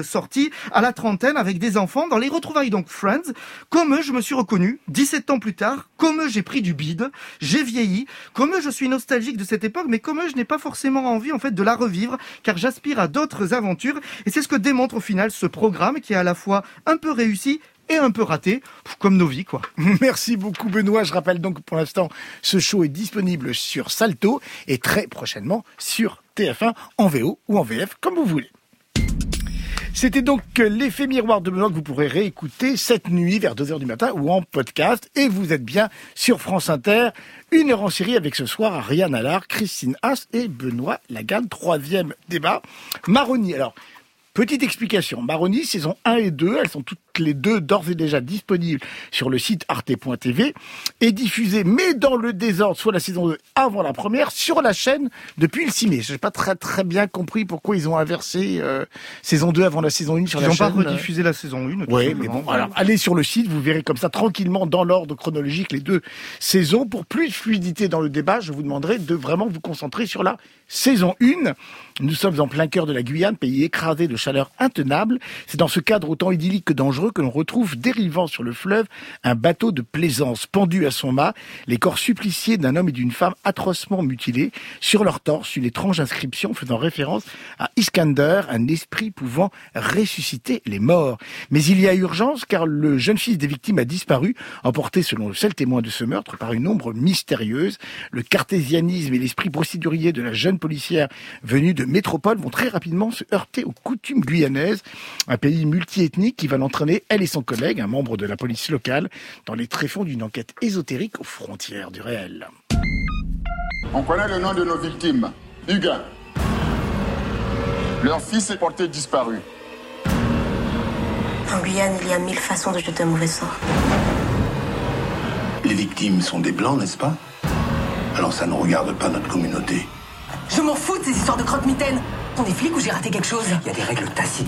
sortie à la trentaine avec des enfants dans les retrouvailles donc Friends. Comme eux, je me suis reconnu, dix-sept ans plus tard, comme eux, j'ai pris du bide, j'ai vieilli, comme eux, je suis nostalgique de cette époque, mais comme eux, je n'ai pas forcément envie en fait de la revivre, car j'aspire à d'autres aventures, et c'est ce que démontre au final ce programme qui est à la fois un peu réussi et un peu raté, comme nos vies, quoi. Merci beaucoup, Benoît. Je rappelle donc, pour l'instant, ce show est disponible sur Salto et très prochainement sur T F un en V O ou en V F, comme vous voulez. C'était donc l'effet miroir de Benoît que vous pourrez réécouter cette nuit vers deux heures du matin ou en podcast. Et vous êtes bien sur France Inter. Une heure en série avec ce soir Ariane Allard, Christine Haas et Benoît Lagarde. Troisième débat. Maroni. Alors, petite explication. Maroni, saison un et deux, elles sont toutes les deux d'ores et déjà disponibles sur le site arte point t v et diffusées, mais dans le désordre, soit la saison deux avant la première, sur la chaîne depuis le six mai. Je n'ai pas très très bien compris pourquoi ils ont inversé euh, saison deux avant la saison un sur ils la chaîne. Ils n'ont pas rediffusé la saison un. Oui, mais bon, alors allez sur le site, vous verrez comme ça tranquillement dans l'ordre chronologique les deux saisons. Pour plus de fluidité dans le débat, je vous demanderai de vraiment vous concentrer sur la saison un. Nous sommes en plein cœur de la Guyane, pays écrasé de chaleur intenable. C'est dans ce cadre autant idyllique que dangereux que l'on retrouve dérivant sur le fleuve un bateau de plaisance pendu à son mât, les corps suppliciés d'un homme et d'une femme atrocement mutilés, sur leur torse une étrange inscription faisant référence à Iskander, un esprit pouvant ressusciter les morts. Mais il y a urgence car le jeune fils des victimes a disparu, emporté selon le seul témoin de ce meurtre par une ombre mystérieuse. Le cartésianisme et l'esprit procédurier de la jeune policière venue de métropole vont très rapidement se heurter aux coutumes guyanaises, un pays multiethnique qui va l'entraîner, elle et son collègue, un membre de la police locale, dans les tréfonds d'une enquête ésotérique aux frontières du réel. On connaît le nom de nos victimes. Huguin. Leur fils est porté disparu. En Guyane, il y a mille façons de jeter un mauvais sort. Les victimes sont des blancs, n'est-ce pas? Alors ça ne regarde pas notre communauté. Je m'en fous de ces histoires de crotte-mitaine. On est flics ou j'ai raté quelque chose? Il y a des règles tacites.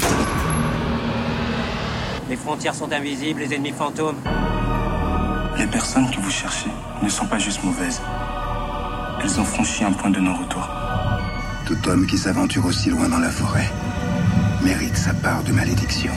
Les frontières sont invisibles, les ennemis fantômes. Les personnes que vous cherchez ne sont pas juste mauvaises. Elles ont franchi un point de non-retour. Tout homme qui s'aventure aussi loin dans la forêt mérite sa part de malédiction.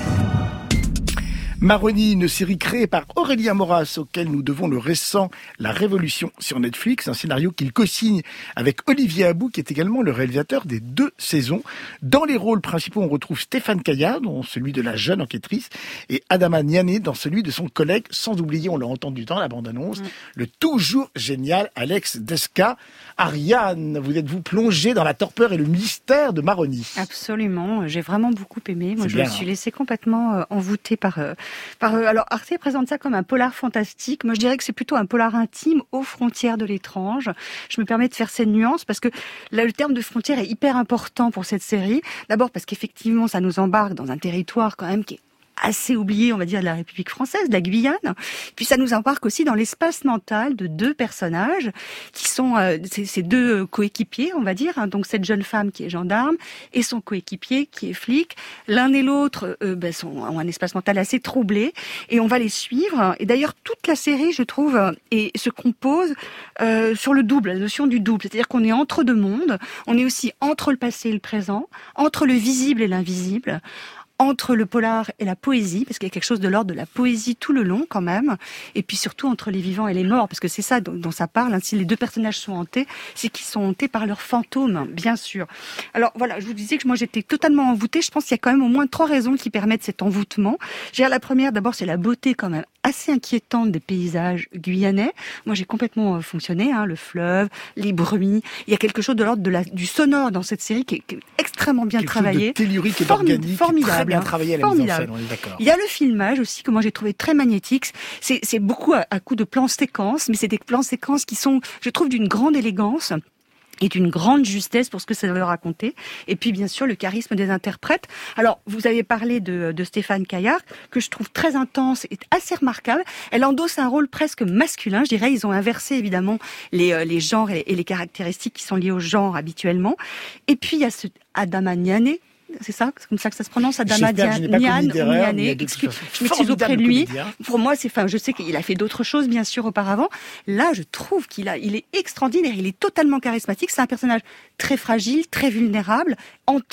Maroni, une série créée par Aurélien Moras, auquel nous devons le récent La Révolution sur Netflix, un scénario qu'il co-signe avec Olivier Abou, qui est également le réalisateur des deux saisons. Dans les rôles principaux, on retrouve Stéphane Caillard, dans celui de la jeune enquêtrice, et Adama Niané, dans celui de son collègue, sans oublier, on l'a entendu dans la bande-annonce, mmh. le toujours génial Alex Desca. Ariane, vous êtes-vous plongée dans la torpeur et le mystère de Maroni? Absolument, j'ai vraiment beaucoup aimé. Moi, C'est je bien, me suis hein. laissée complètement euh, envoûtée par... Euh, par euh, alors, Arte présente ça comme un polar fantastique. Moi, je dirais que c'est plutôt un polar intime aux frontières de l'étrange. Je me permets de faire cette nuance parce que là, le terme de frontière est hyper important pour cette série. D'abord parce qu'effectivement, ça nous embarque dans un territoire quand même qui est assez oublié, on va dire, de la République française, de la Guyane. Puis ça nous embarque aussi dans l'espace mental de deux personnages qui sont euh, ces, ces deux coéquipiers, on va dire. Hein, donc cette jeune femme qui est gendarme et son coéquipier qui est flic. L'un et l'autre euh, ben, sont, ont un espace mental assez troublé et on va les suivre. Et d'ailleurs, toute la série, je trouve, euh, et se compose euh, sur le double, la notion du double. C'est-à-dire qu'on est entre deux mondes. On est aussi entre le passé et le présent, entre le visible et l'invisible, entre le polar et la poésie, parce qu'il y a quelque chose de l'ordre de la poésie tout le long quand même, et puis surtout entre les vivants et les morts, parce que c'est ça dont, dont ça parle, hein. Si les deux personnages sont hantés, c'est qu'ils sont hantés par leurs fantômes, bien sûr. Alors voilà, je vous disais que moi j'étais totalement envoûtée, je pense qu'il y a quand même au moins trois raisons qui permettent cet envoûtement. Je dirais, la première, d'abord, c'est la beauté quand même assez inquiétante des paysages guyanais. Moi j'ai complètement euh, fonctionné, hein, le fleuve, les bruits, il y a quelque chose de l'ordre de la, du sonore dans cette série qui est, qui est extrêmement bien quelque travaillé. Chose de tellurique et Formi- d'organique, formidable. Très bien travaillé à la mise en scène, on est d'accord. Il y a le filmage aussi que moi j'ai trouvé très magnétique. C'est, c'est beaucoup à, à coup de plans séquences, mais c'est des plans séquences qui sont, je trouve, d'une grande élégance et d'une grande justesse pour ce que ça veut raconter. Et puis, bien sûr, le charisme des interprètes. Alors, vous avez parlé de, de Stéphane Caillard, que je trouve très intense et assez remarquable. Elle endosse un rôle presque masculin, je dirais. Ils ont inversé, évidemment, les, les genres et, et les caractéristiques qui sont liées au genre habituellement. Et puis, il y a ce Adama Niané, c'est ça, c'est comme ça que ça se prononce, Adama Niané ou Niané. Excuse, je m'excuse auprès de lui. Pour moi, c'est, enfin, je sais qu'il a fait d'autres choses, bien sûr, auparavant. Là, je trouve qu'il a, il est extraordinaire. Il est totalement charismatique. C'est un personnage très fragile, très vulnérable, hanté,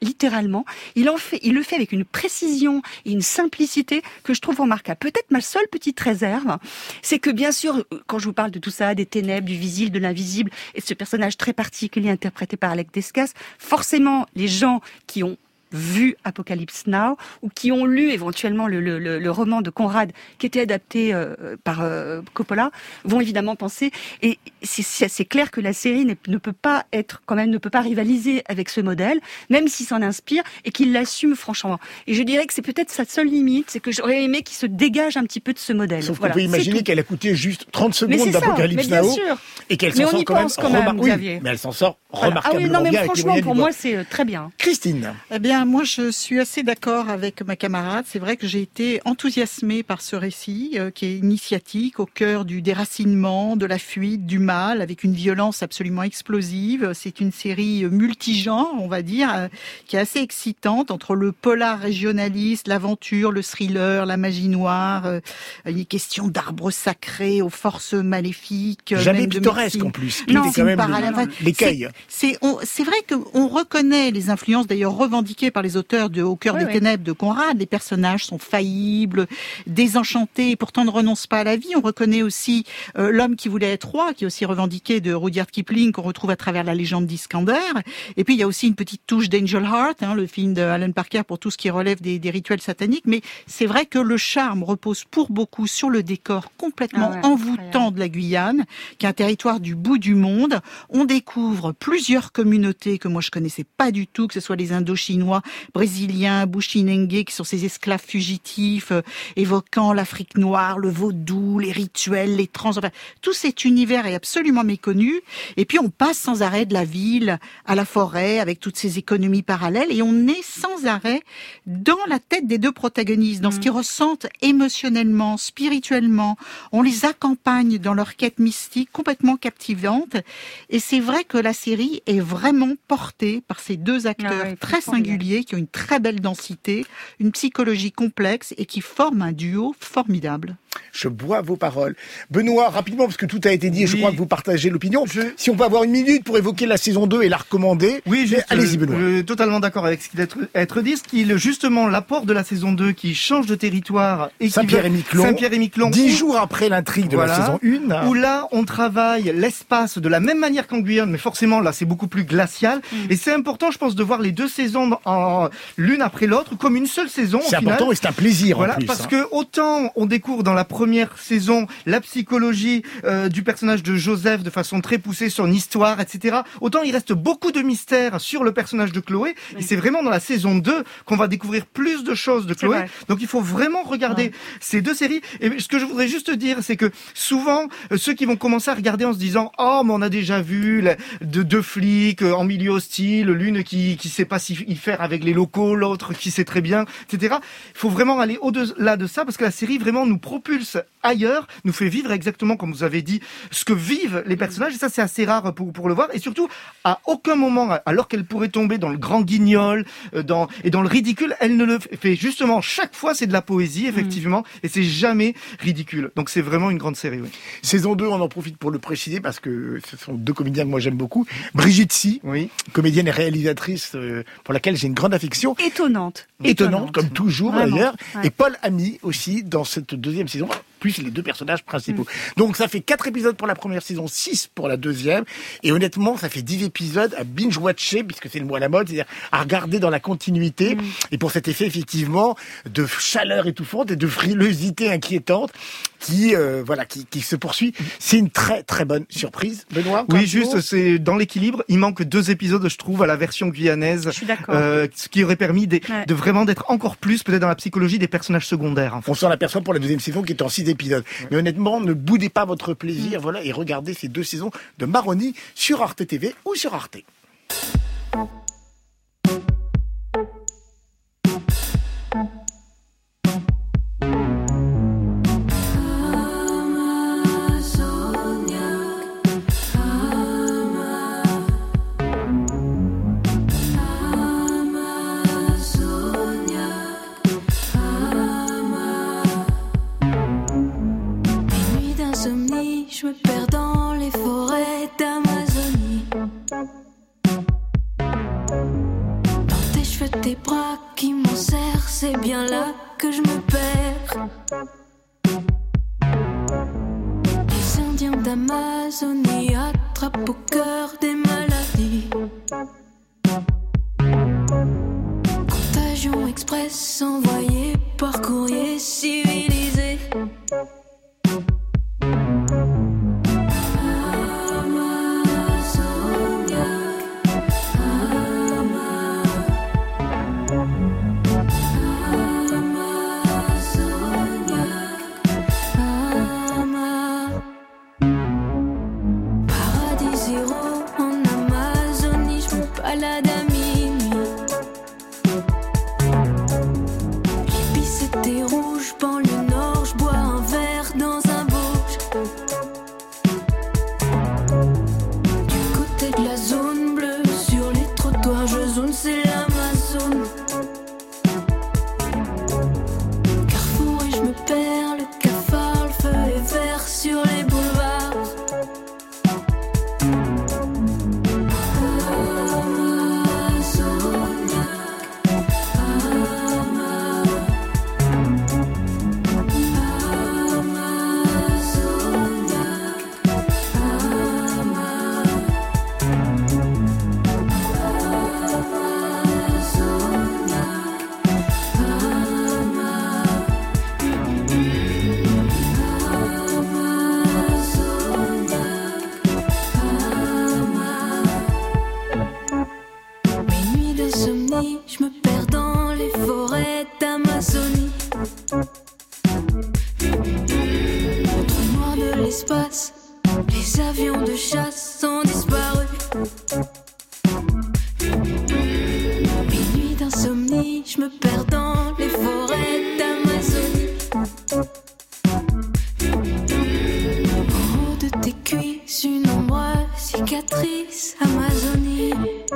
littéralement. Il en fait, il le fait avec une précision et une simplicité que je trouve remarquable. Peut-être ma seule petite réserve, c'est que bien sûr, quand je vous parle de tout ça, des ténèbres, du visible, de l'invisible, et ce personnage très particulier interprété par Alec Descas, forcément, les gens qui ont vu Apocalypse Now ou qui ont lu éventuellement le, le, le, le roman de Conrad qui était adapté euh, par euh, Coppola vont évidemment penser, et c'est, c'est, c'est clair que la série ne, ne peut pas être quand même ne peut pas rivaliser avec ce modèle, même s'il s'en inspire et qu'il l'assume franchement. Et je dirais que c'est peut-être sa seule limite, c'est que j'aurais aimé qu'il se dégage un petit peu de ce modèle. Sauf voilà, qu'on peut imaginer qu'elle a coûté juste trente secondes d'Apocalypse Now et qu'elle s'en sort quand même, quand même remar- oui, mais elle s'en sort voilà. remarquablement ah oui, non, mais bien. franchement, pour moi, c'est très bien. Christine. Eh bien, moi, je suis assez d'accord avec ma camarade. C'est vrai que j'ai été enthousiasmée par ce récit euh, qui est initiatique, au cœur du déracinement, de la fuite, du mal, avec une violence absolument explosive. C'est une série multigenre, on va dire, euh, qui est assez excitante, entre le polar régionaliste, l'aventure, le thriller, la magie noire. Euh, il est question d'arbres sacrés aux forces maléfiques. Jamais pittoresque en plus. Non, c'est quand même le, l'écueil. C'est, c'est, on, c'est vrai qu'on reconnaît les influences, d'ailleurs revendiquées par les auteurs de Au cœur oui, des oui. ténèbres de Conrad. Les personnages sont faillibles, désenchantés, et pourtant ne renoncent pas à la vie. On reconnaît aussi euh, l'homme qui voulait être roi, qui est aussi revendiqué de Rudyard Kipling, qu'on retrouve à travers la légende d'Iskander. Et puis il y a aussi une petite touche d'Angel Heart, hein, le film de Alan Parker pour tout ce qui relève des, des rituels sataniques. Mais c'est vrai que le charme repose pour beaucoup sur le décor complètement ah ouais, envoûtant de la Guyane, qui est un territoire du bout du monde. On découvre plusieurs communautés que moi je connaissais pas du tout, que ce soit les Indochinois, brésiliens, Bushinengue, qui sont ces esclaves fugitifs, euh, évoquant l'Afrique noire, le vaudou, les rituels, les trans, enfin, tout cet univers est absolument méconnu. Et puis on passe sans arrêt de la ville à la forêt, avec toutes ces économies parallèles, et on est sans arrêt dans la tête des deux protagonistes, dans mmh. ce qu'ils ressentent émotionnellement, spirituellement. On les accompagne dans leur quête mystique, complètement captivante. Et c'est vrai que la série est vraiment portée par ces deux acteurs ah ouais, très singuliers, qui ont une très belle densité, une psychologie complexe et qui forment un duo formidable. Je bois vos paroles. Benoît, rapidement, parce que tout a été dit et oui. je crois que vous partagez l'opinion. Je... Si on peut avoir une minute pour évoquer la saison deux et la recommander. Oui, juste, allez-y Benoît. Je suis totalement d'accord avec ce qui doit être, être dit. Ce qui est justement l'apport de la saison deux qui change de territoire. Et Saint-Pierre et Miquelon. Saint-Pierre et Miquelon. Dix jours après l'intrigue de voilà, la saison un. Où là, on travaille l'espace de la même manière qu'en Guyane, mais forcément là, c'est beaucoup plus glacial. Mm. Et c'est important, je pense, de voir les deux saisons en, l'une après l'autre comme une seule saison. C'est au important final. Et c'est un plaisir voilà, en plus. Parce hein. que autant on découvre dans la première saison la psychologie euh, du personnage de Joseph de façon très poussée, son histoire, et cetera. Autant il reste beaucoup de mystères sur le personnage de Chloé. Oui. Et c'est vraiment dans la saison deux qu'on va découvrir plus de choses de Chloé. Donc il faut vraiment regarder ouais. ces deux séries. Et ce que je voudrais juste dire, c'est que souvent, euh, ceux qui vont commencer à regarder en se disant « Oh, mais on a déjà vu la, de, deux flics euh, en milieu hostile, l'une qui qui sait pas s'y faire avec les locaux, l'autre qui sait très bien, et cetera » Il faut vraiment aller au-delà de ça parce que la série vraiment nous propulse ailleurs, nous fait vivre exactement, comme vous avez dit, ce que vivent les personnages. Et ça, c'est assez rare pour, pour le voir. Et surtout, à aucun moment, alors qu'elle pourrait tomber dans le grand guignol euh, dans, et dans le ridicule, elle ne le fait. Justement, chaque fois, c'est de la poésie, effectivement, mmh. et c'est jamais ridicule. Donc, c'est vraiment une grande série. Oui. Saison deux, on en profite pour le préciser, parce que ce sont deux comédiens que moi j'aime beaucoup. Brigitte Si, oui. comédienne et réalisatrice euh, pour laquelle j'ai une grande affection. Étonnante. Étonnante, Étonnante. comme toujours Vraiment. d'ailleurs. Ouais. Et Paul Ami aussi, dans cette deuxième saison. Plus les deux personnages principaux. Mmh. Donc ça fait quatre épisodes pour la première saison, six pour la deuxième. Et honnêtement, ça fait dix épisodes à binge-watcher, puisque c'est le mot à la mode, c'est-à-dire à regarder dans la continuité. Mmh. Et pour cet effet, effectivement, de chaleur étouffante et de frilosité inquiétante qui, euh, voilà, qui, qui se poursuit. C'est une très, très bonne surprise. Benoît? Oui, juste, c'est dans l'équilibre. Il manque deux épisodes, je trouve, à la version guyanaise. Je suis d'accord. Euh, ce qui aurait permis de, ouais. de vraiment d'être encore plus, peut-être, dans la psychologie des personnages secondaires. En fait. On s'en aperçoit pour la deuxième saison qui est en six épisodes. Ouais. Mais honnêtement, ne boudez pas votre plaisir, mmh. voilà, et regardez ces deux saisons de Maroni sur Arte T V ou sur Arte. Je me perds dans les forêts d'Amazonie. tes bras qui m'en serrent, c'est bien là que je me perds. Les Indiens d'Amazonie attrapent au cœur des maladies. Contagion express envoyée par courrier civilisé. Balade à minuit. L'épice était rouge, banlieue nord, je bois un verre dans un bouge. Du côté de la zone bleue, sur les trottoirs, je zone, c'est l'Amazone. Carrefour et je me perds, le cafard, le feu est vert sur les boulevards. Je me perds dans les forêts d'Amazonie. Au trou noir de l'espace, les avions de chasse sont disparus. Mes nuits d'insomnie, je me perds dans les forêts d'Amazonie. En haut de tes cuisses, une ombre cicatrice, Amazonie.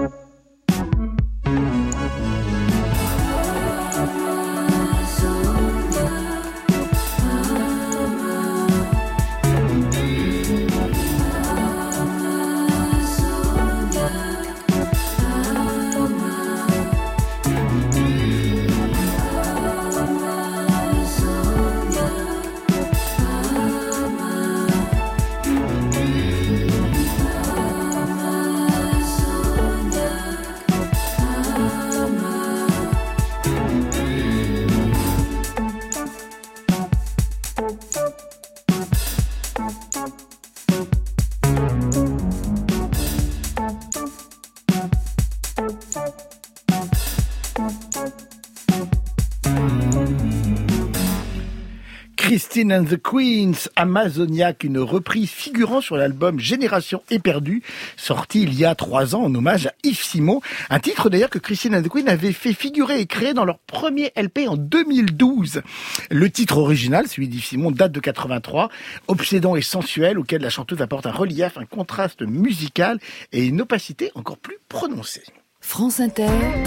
Christine and the Queens, Amazoniac, une reprise figurant sur l'album Génération éperdue, sorti il y a trois ans en hommage à Yves Simon. Un titre d'ailleurs que Christine and the Queens avait fait figurer et créer dans leur premier L P en deux mille douze. Le titre original, celui d'Yves Simon, date de quatre-vingt-trois, obsédant et sensuel, auquel la chanteuse apporte un relief, un contraste musical et une opacité encore plus prononcée. France Inter,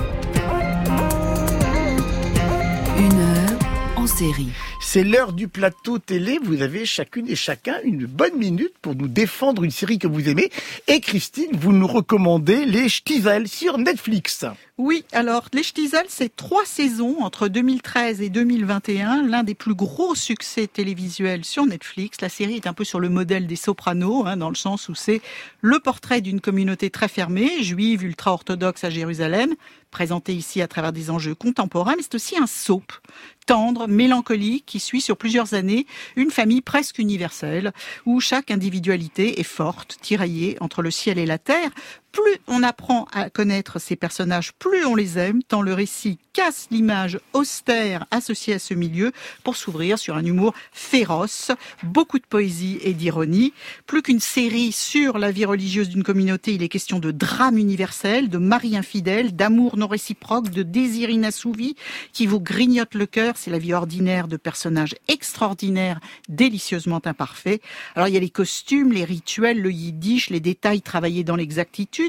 une heure en série. C'est l'heure du plateau télé. Vous avez chacune et chacun une bonne minute pour nous défendre une série que vous aimez. Et Christine, vous nous recommandez Les Shtisel sur Netflix. Oui, alors Les Shtisel, c'est trois saisons entre deux mille treize et deux mille vingt et un, l'un des plus gros succès télévisuels sur Netflix. La série est un peu sur le modèle des Sopranos, hein, dans le sens où c'est le portrait d'une communauté très fermée, juive, ultra-orthodoxe à Jérusalem, présentée ici à travers des enjeux contemporains, mais c'est aussi un soap tendre, mélancolique, qui suit sur plusieurs années une famille presque universelle, où chaque individualité est forte, tiraillée entre le ciel et la terre. Plus on apprend à connaître ces personnages, plus on les aime, tant le récit casse l'image austère associée à ce milieu pour s'ouvrir sur un humour féroce, beaucoup de poésie et d'ironie. Plus qu'une série sur la vie religieuse d'une communauté, il est question de drame universel, de mari infidèle, d'amour non réciproque, de désir inassouvi qui vous grignote le cœur. C'est la vie ordinaire de personnages extraordinaires, délicieusement imparfaits. Alors il y a les costumes, les rituels, le yiddish, les détails travaillés dans l'exactitude, mais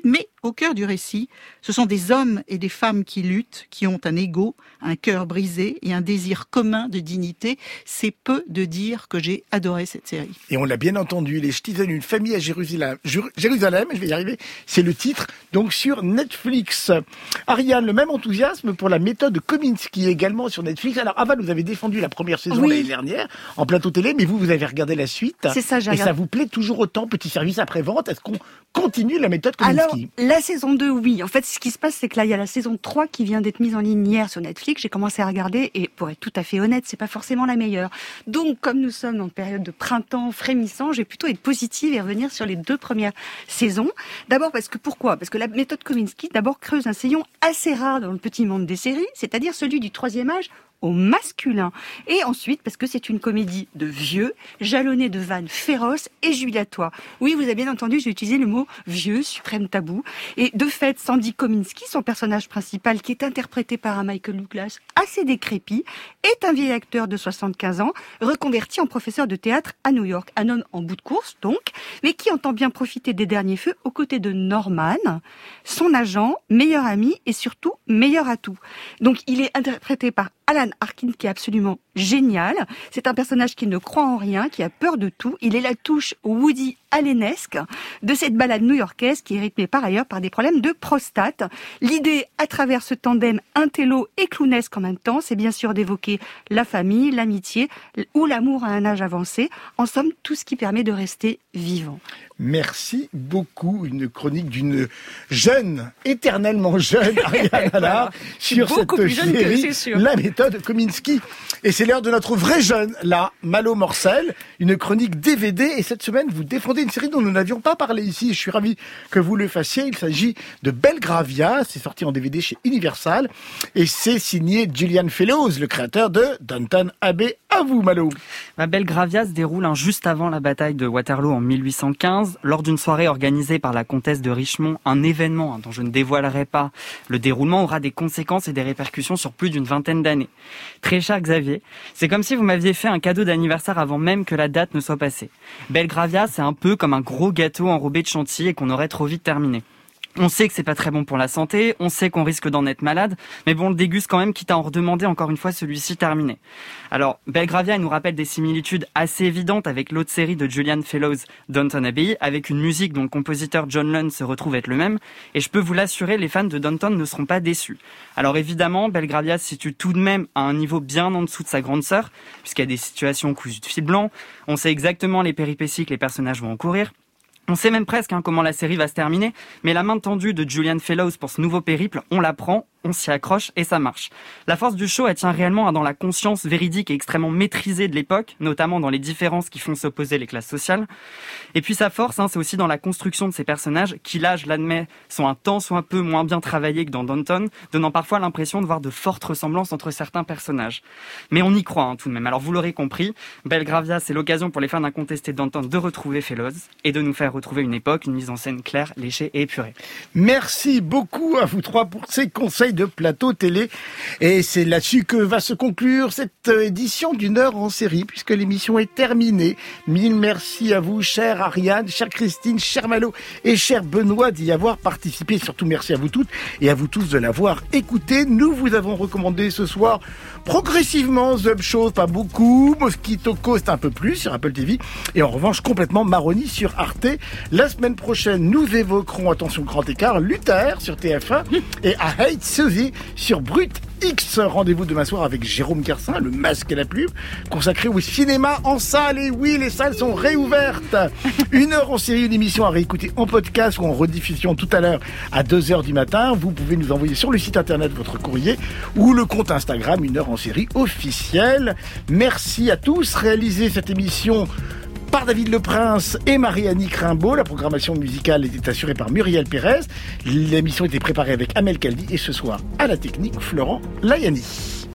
Au cœur du récit, ce sont des hommes et des femmes qui luttent, qui ont un ego, un cœur brisé et un désir commun de dignité. C'est peu de dire que j'ai adoré cette série. Et on l'a bien entendu, les Ch'tisen, une famille à Jérusalem, Jérusalem, je vais y arriver, c'est le titre, donc sur Netflix. Ariane, le même enthousiasme pour la méthode Kominsky également sur Netflix. Alors Ava, vous avez défendu la première saison oui. l'année dernière en plateau télé, mais vous, vous avez regardé la suite. C'est ça, j'ai Et regardé. ça vous plaît toujours autant, petit service après-vente? Est-ce qu'on continue la méthode Kominsky? Alors, la saison deux, oui. En fait, ce qui se passe, c'est que là, il y a la saison trois qui vient d'être mise en ligne hier sur Netflix. J'ai commencé à regarder et pour être tout à fait honnête, c'est pas forcément la meilleure. Donc, comme nous sommes dans une période de printemps frémissant, je vais plutôt être positive et revenir sur les deux premières saisons. D'abord parce que, pourquoi? Parce que la méthode Kominsky, d'abord, creuse un sillon assez rare dans le petit monde des séries, c'est-à-dire celui du troisième âge au masculin. Et ensuite, parce que c'est une comédie de vieux, jalonnée de vannes féroces et jubilatoires. Oui, vous avez bien entendu, j'ai utilisé le mot vieux, suprême tabou. Et de fait, Sandy Kominsky, son personnage principal, qui est interprété par un Michael Douglas assez décrépit, est un vieil acteur de soixante-quinze ans, reconverti en professeur de théâtre à New York. Un homme en bout de course, donc, mais qui entend bien profiter des derniers feux aux côtés de Norman, son agent, meilleur ami et surtout meilleur atout. Donc, il est interprété par Alan Arkin, qui est absolument génial. C'est un personnage qui ne croit en rien, qui a peur de tout. Il est la touche Woody Allenesque de cette balade new-yorkaise qui est rythmée par ailleurs par des problèmes de prostate. L'idée, à travers ce tandem intello et clownesque en même temps, c'est bien sûr d'évoquer la famille, l'amitié ou l'amour à un âge avancé. En somme, tout ce qui permet de rester vivant. Merci beaucoup. Une chronique d'une jeune, éternellement jeune Ariane Allard sur beaucoup cette plus jeune série, que, c'est sûr. La méthode Kominsky. Et c'est l'heure de notre vraie jeune, là, Malo Morcel, une chronique D V D. Et cette semaine, vous défendez une série dont nous n'avions pas parlé ici. Je suis ravi que vous le fassiez. Il s'agit de Belgravia. C'est sorti en D V D chez Universal. Et c'est signé Julian Fellows, le créateur de Downton Abbey. À vous, Malo. Ma Belgravia se déroule hein, juste avant la bataille de Waterloo en mille huit cent quinze. Lors d'une soirée organisée par la comtesse de Richmond, un événement hein, dont je ne dévoilerai pas le déroulement aura des conséquences et des répercussions sur plus d'une vingtaine d'années. Très cher Xavier, c'est comme si vous m'aviez fait un cadeau d'anniversaire avant même que la date ne soit passée. Belgravia, c'est un peu comme un gros gâteau enrobé de chantilly et qu'on aurait trop vite terminé. On sait que c'est pas très bon pour la santé, on sait qu'on risque d'en être malade, mais bon, on le déguste quand même, quitte à en redemander encore une fois celui-ci terminé. Alors, Belgravia, il nous rappelle des similitudes assez évidentes avec l'autre série de Julian Fellows, Downton Abbey, avec une musique dont le compositeur John Lund se retrouve être le même, et je peux vous l'assurer, les fans de Downton ne seront pas déçus. Alors évidemment, Belgravia se situe tout de même à un niveau bien en dessous de sa grande sœur, puisqu'il y a des situations cousues de fil blanc, on sait exactement les péripéties que les personnages vont encourir. On sait même presque hein, comment la série va se terminer, mais la main tendue de Julian Fellows pour ce nouveau périple, on la prend, on s'y accroche et ça marche. La force du show, elle tient réellement hein, dans la conscience véridique et extrêmement maîtrisée de l'époque, notamment dans les différences qui font s'opposer les classes sociales. Et puis sa force, hein, c'est aussi dans la construction de ces personnages, qui là, je l'admets, sont un tant soit peu moins bien travaillés que dans Downton, donnant parfois l'impression de voir de fortes ressemblances entre certains personnages. Mais on y croit hein, tout de même. Alors vous l'aurez compris, Belgravia, c'est l'occasion pour les fans incontestés de Downton de retrouver Fellows et de nous faire retrouver une époque, une mise en scène claire, léchée et épurée. Merci beaucoup à vous trois pour ces conseils de plateau télé. Et c'est là-dessus que va se conclure cette édition d'une heure en série, puisque l'émission est terminée. Mille merci à vous, chère Ariane, chère Christine, chère Malo et cher Benoît d'y avoir participé. Surtout merci à vous toutes et à vous tous de l'avoir écouté. Nous vous avons recommandé ce soir progressivement The Upshow, pas beaucoup, Mosquito Coast un peu plus sur Apple T V et en revanche complètement Maroni sur Arte. La semaine prochaine, nous évoquerons, attention grand écart, Luther sur T F un et I Hate Suzy sur Brut X. Rendez-vous demain soir avec Jérôme Kersin, le masque et la plume, consacré au cinéma en salle. Et oui, les salles sont réouvertes. Une heure en série, une émission à réécouter en podcast ou en rediffusion tout à l'heure à deux heures du matin. Vous pouvez nous envoyer sur le site internet votre courrier ou le compte Instagram Une heure en série officiel. Merci à tous. Réalisez cette émission par David Leprince et Marie-Annick Rimbaud. La programmation musicale était assurée par Muriel Pérez. L'émission était préparée avec Amel Kaldi et ce soir, à la technique, Florent Layani.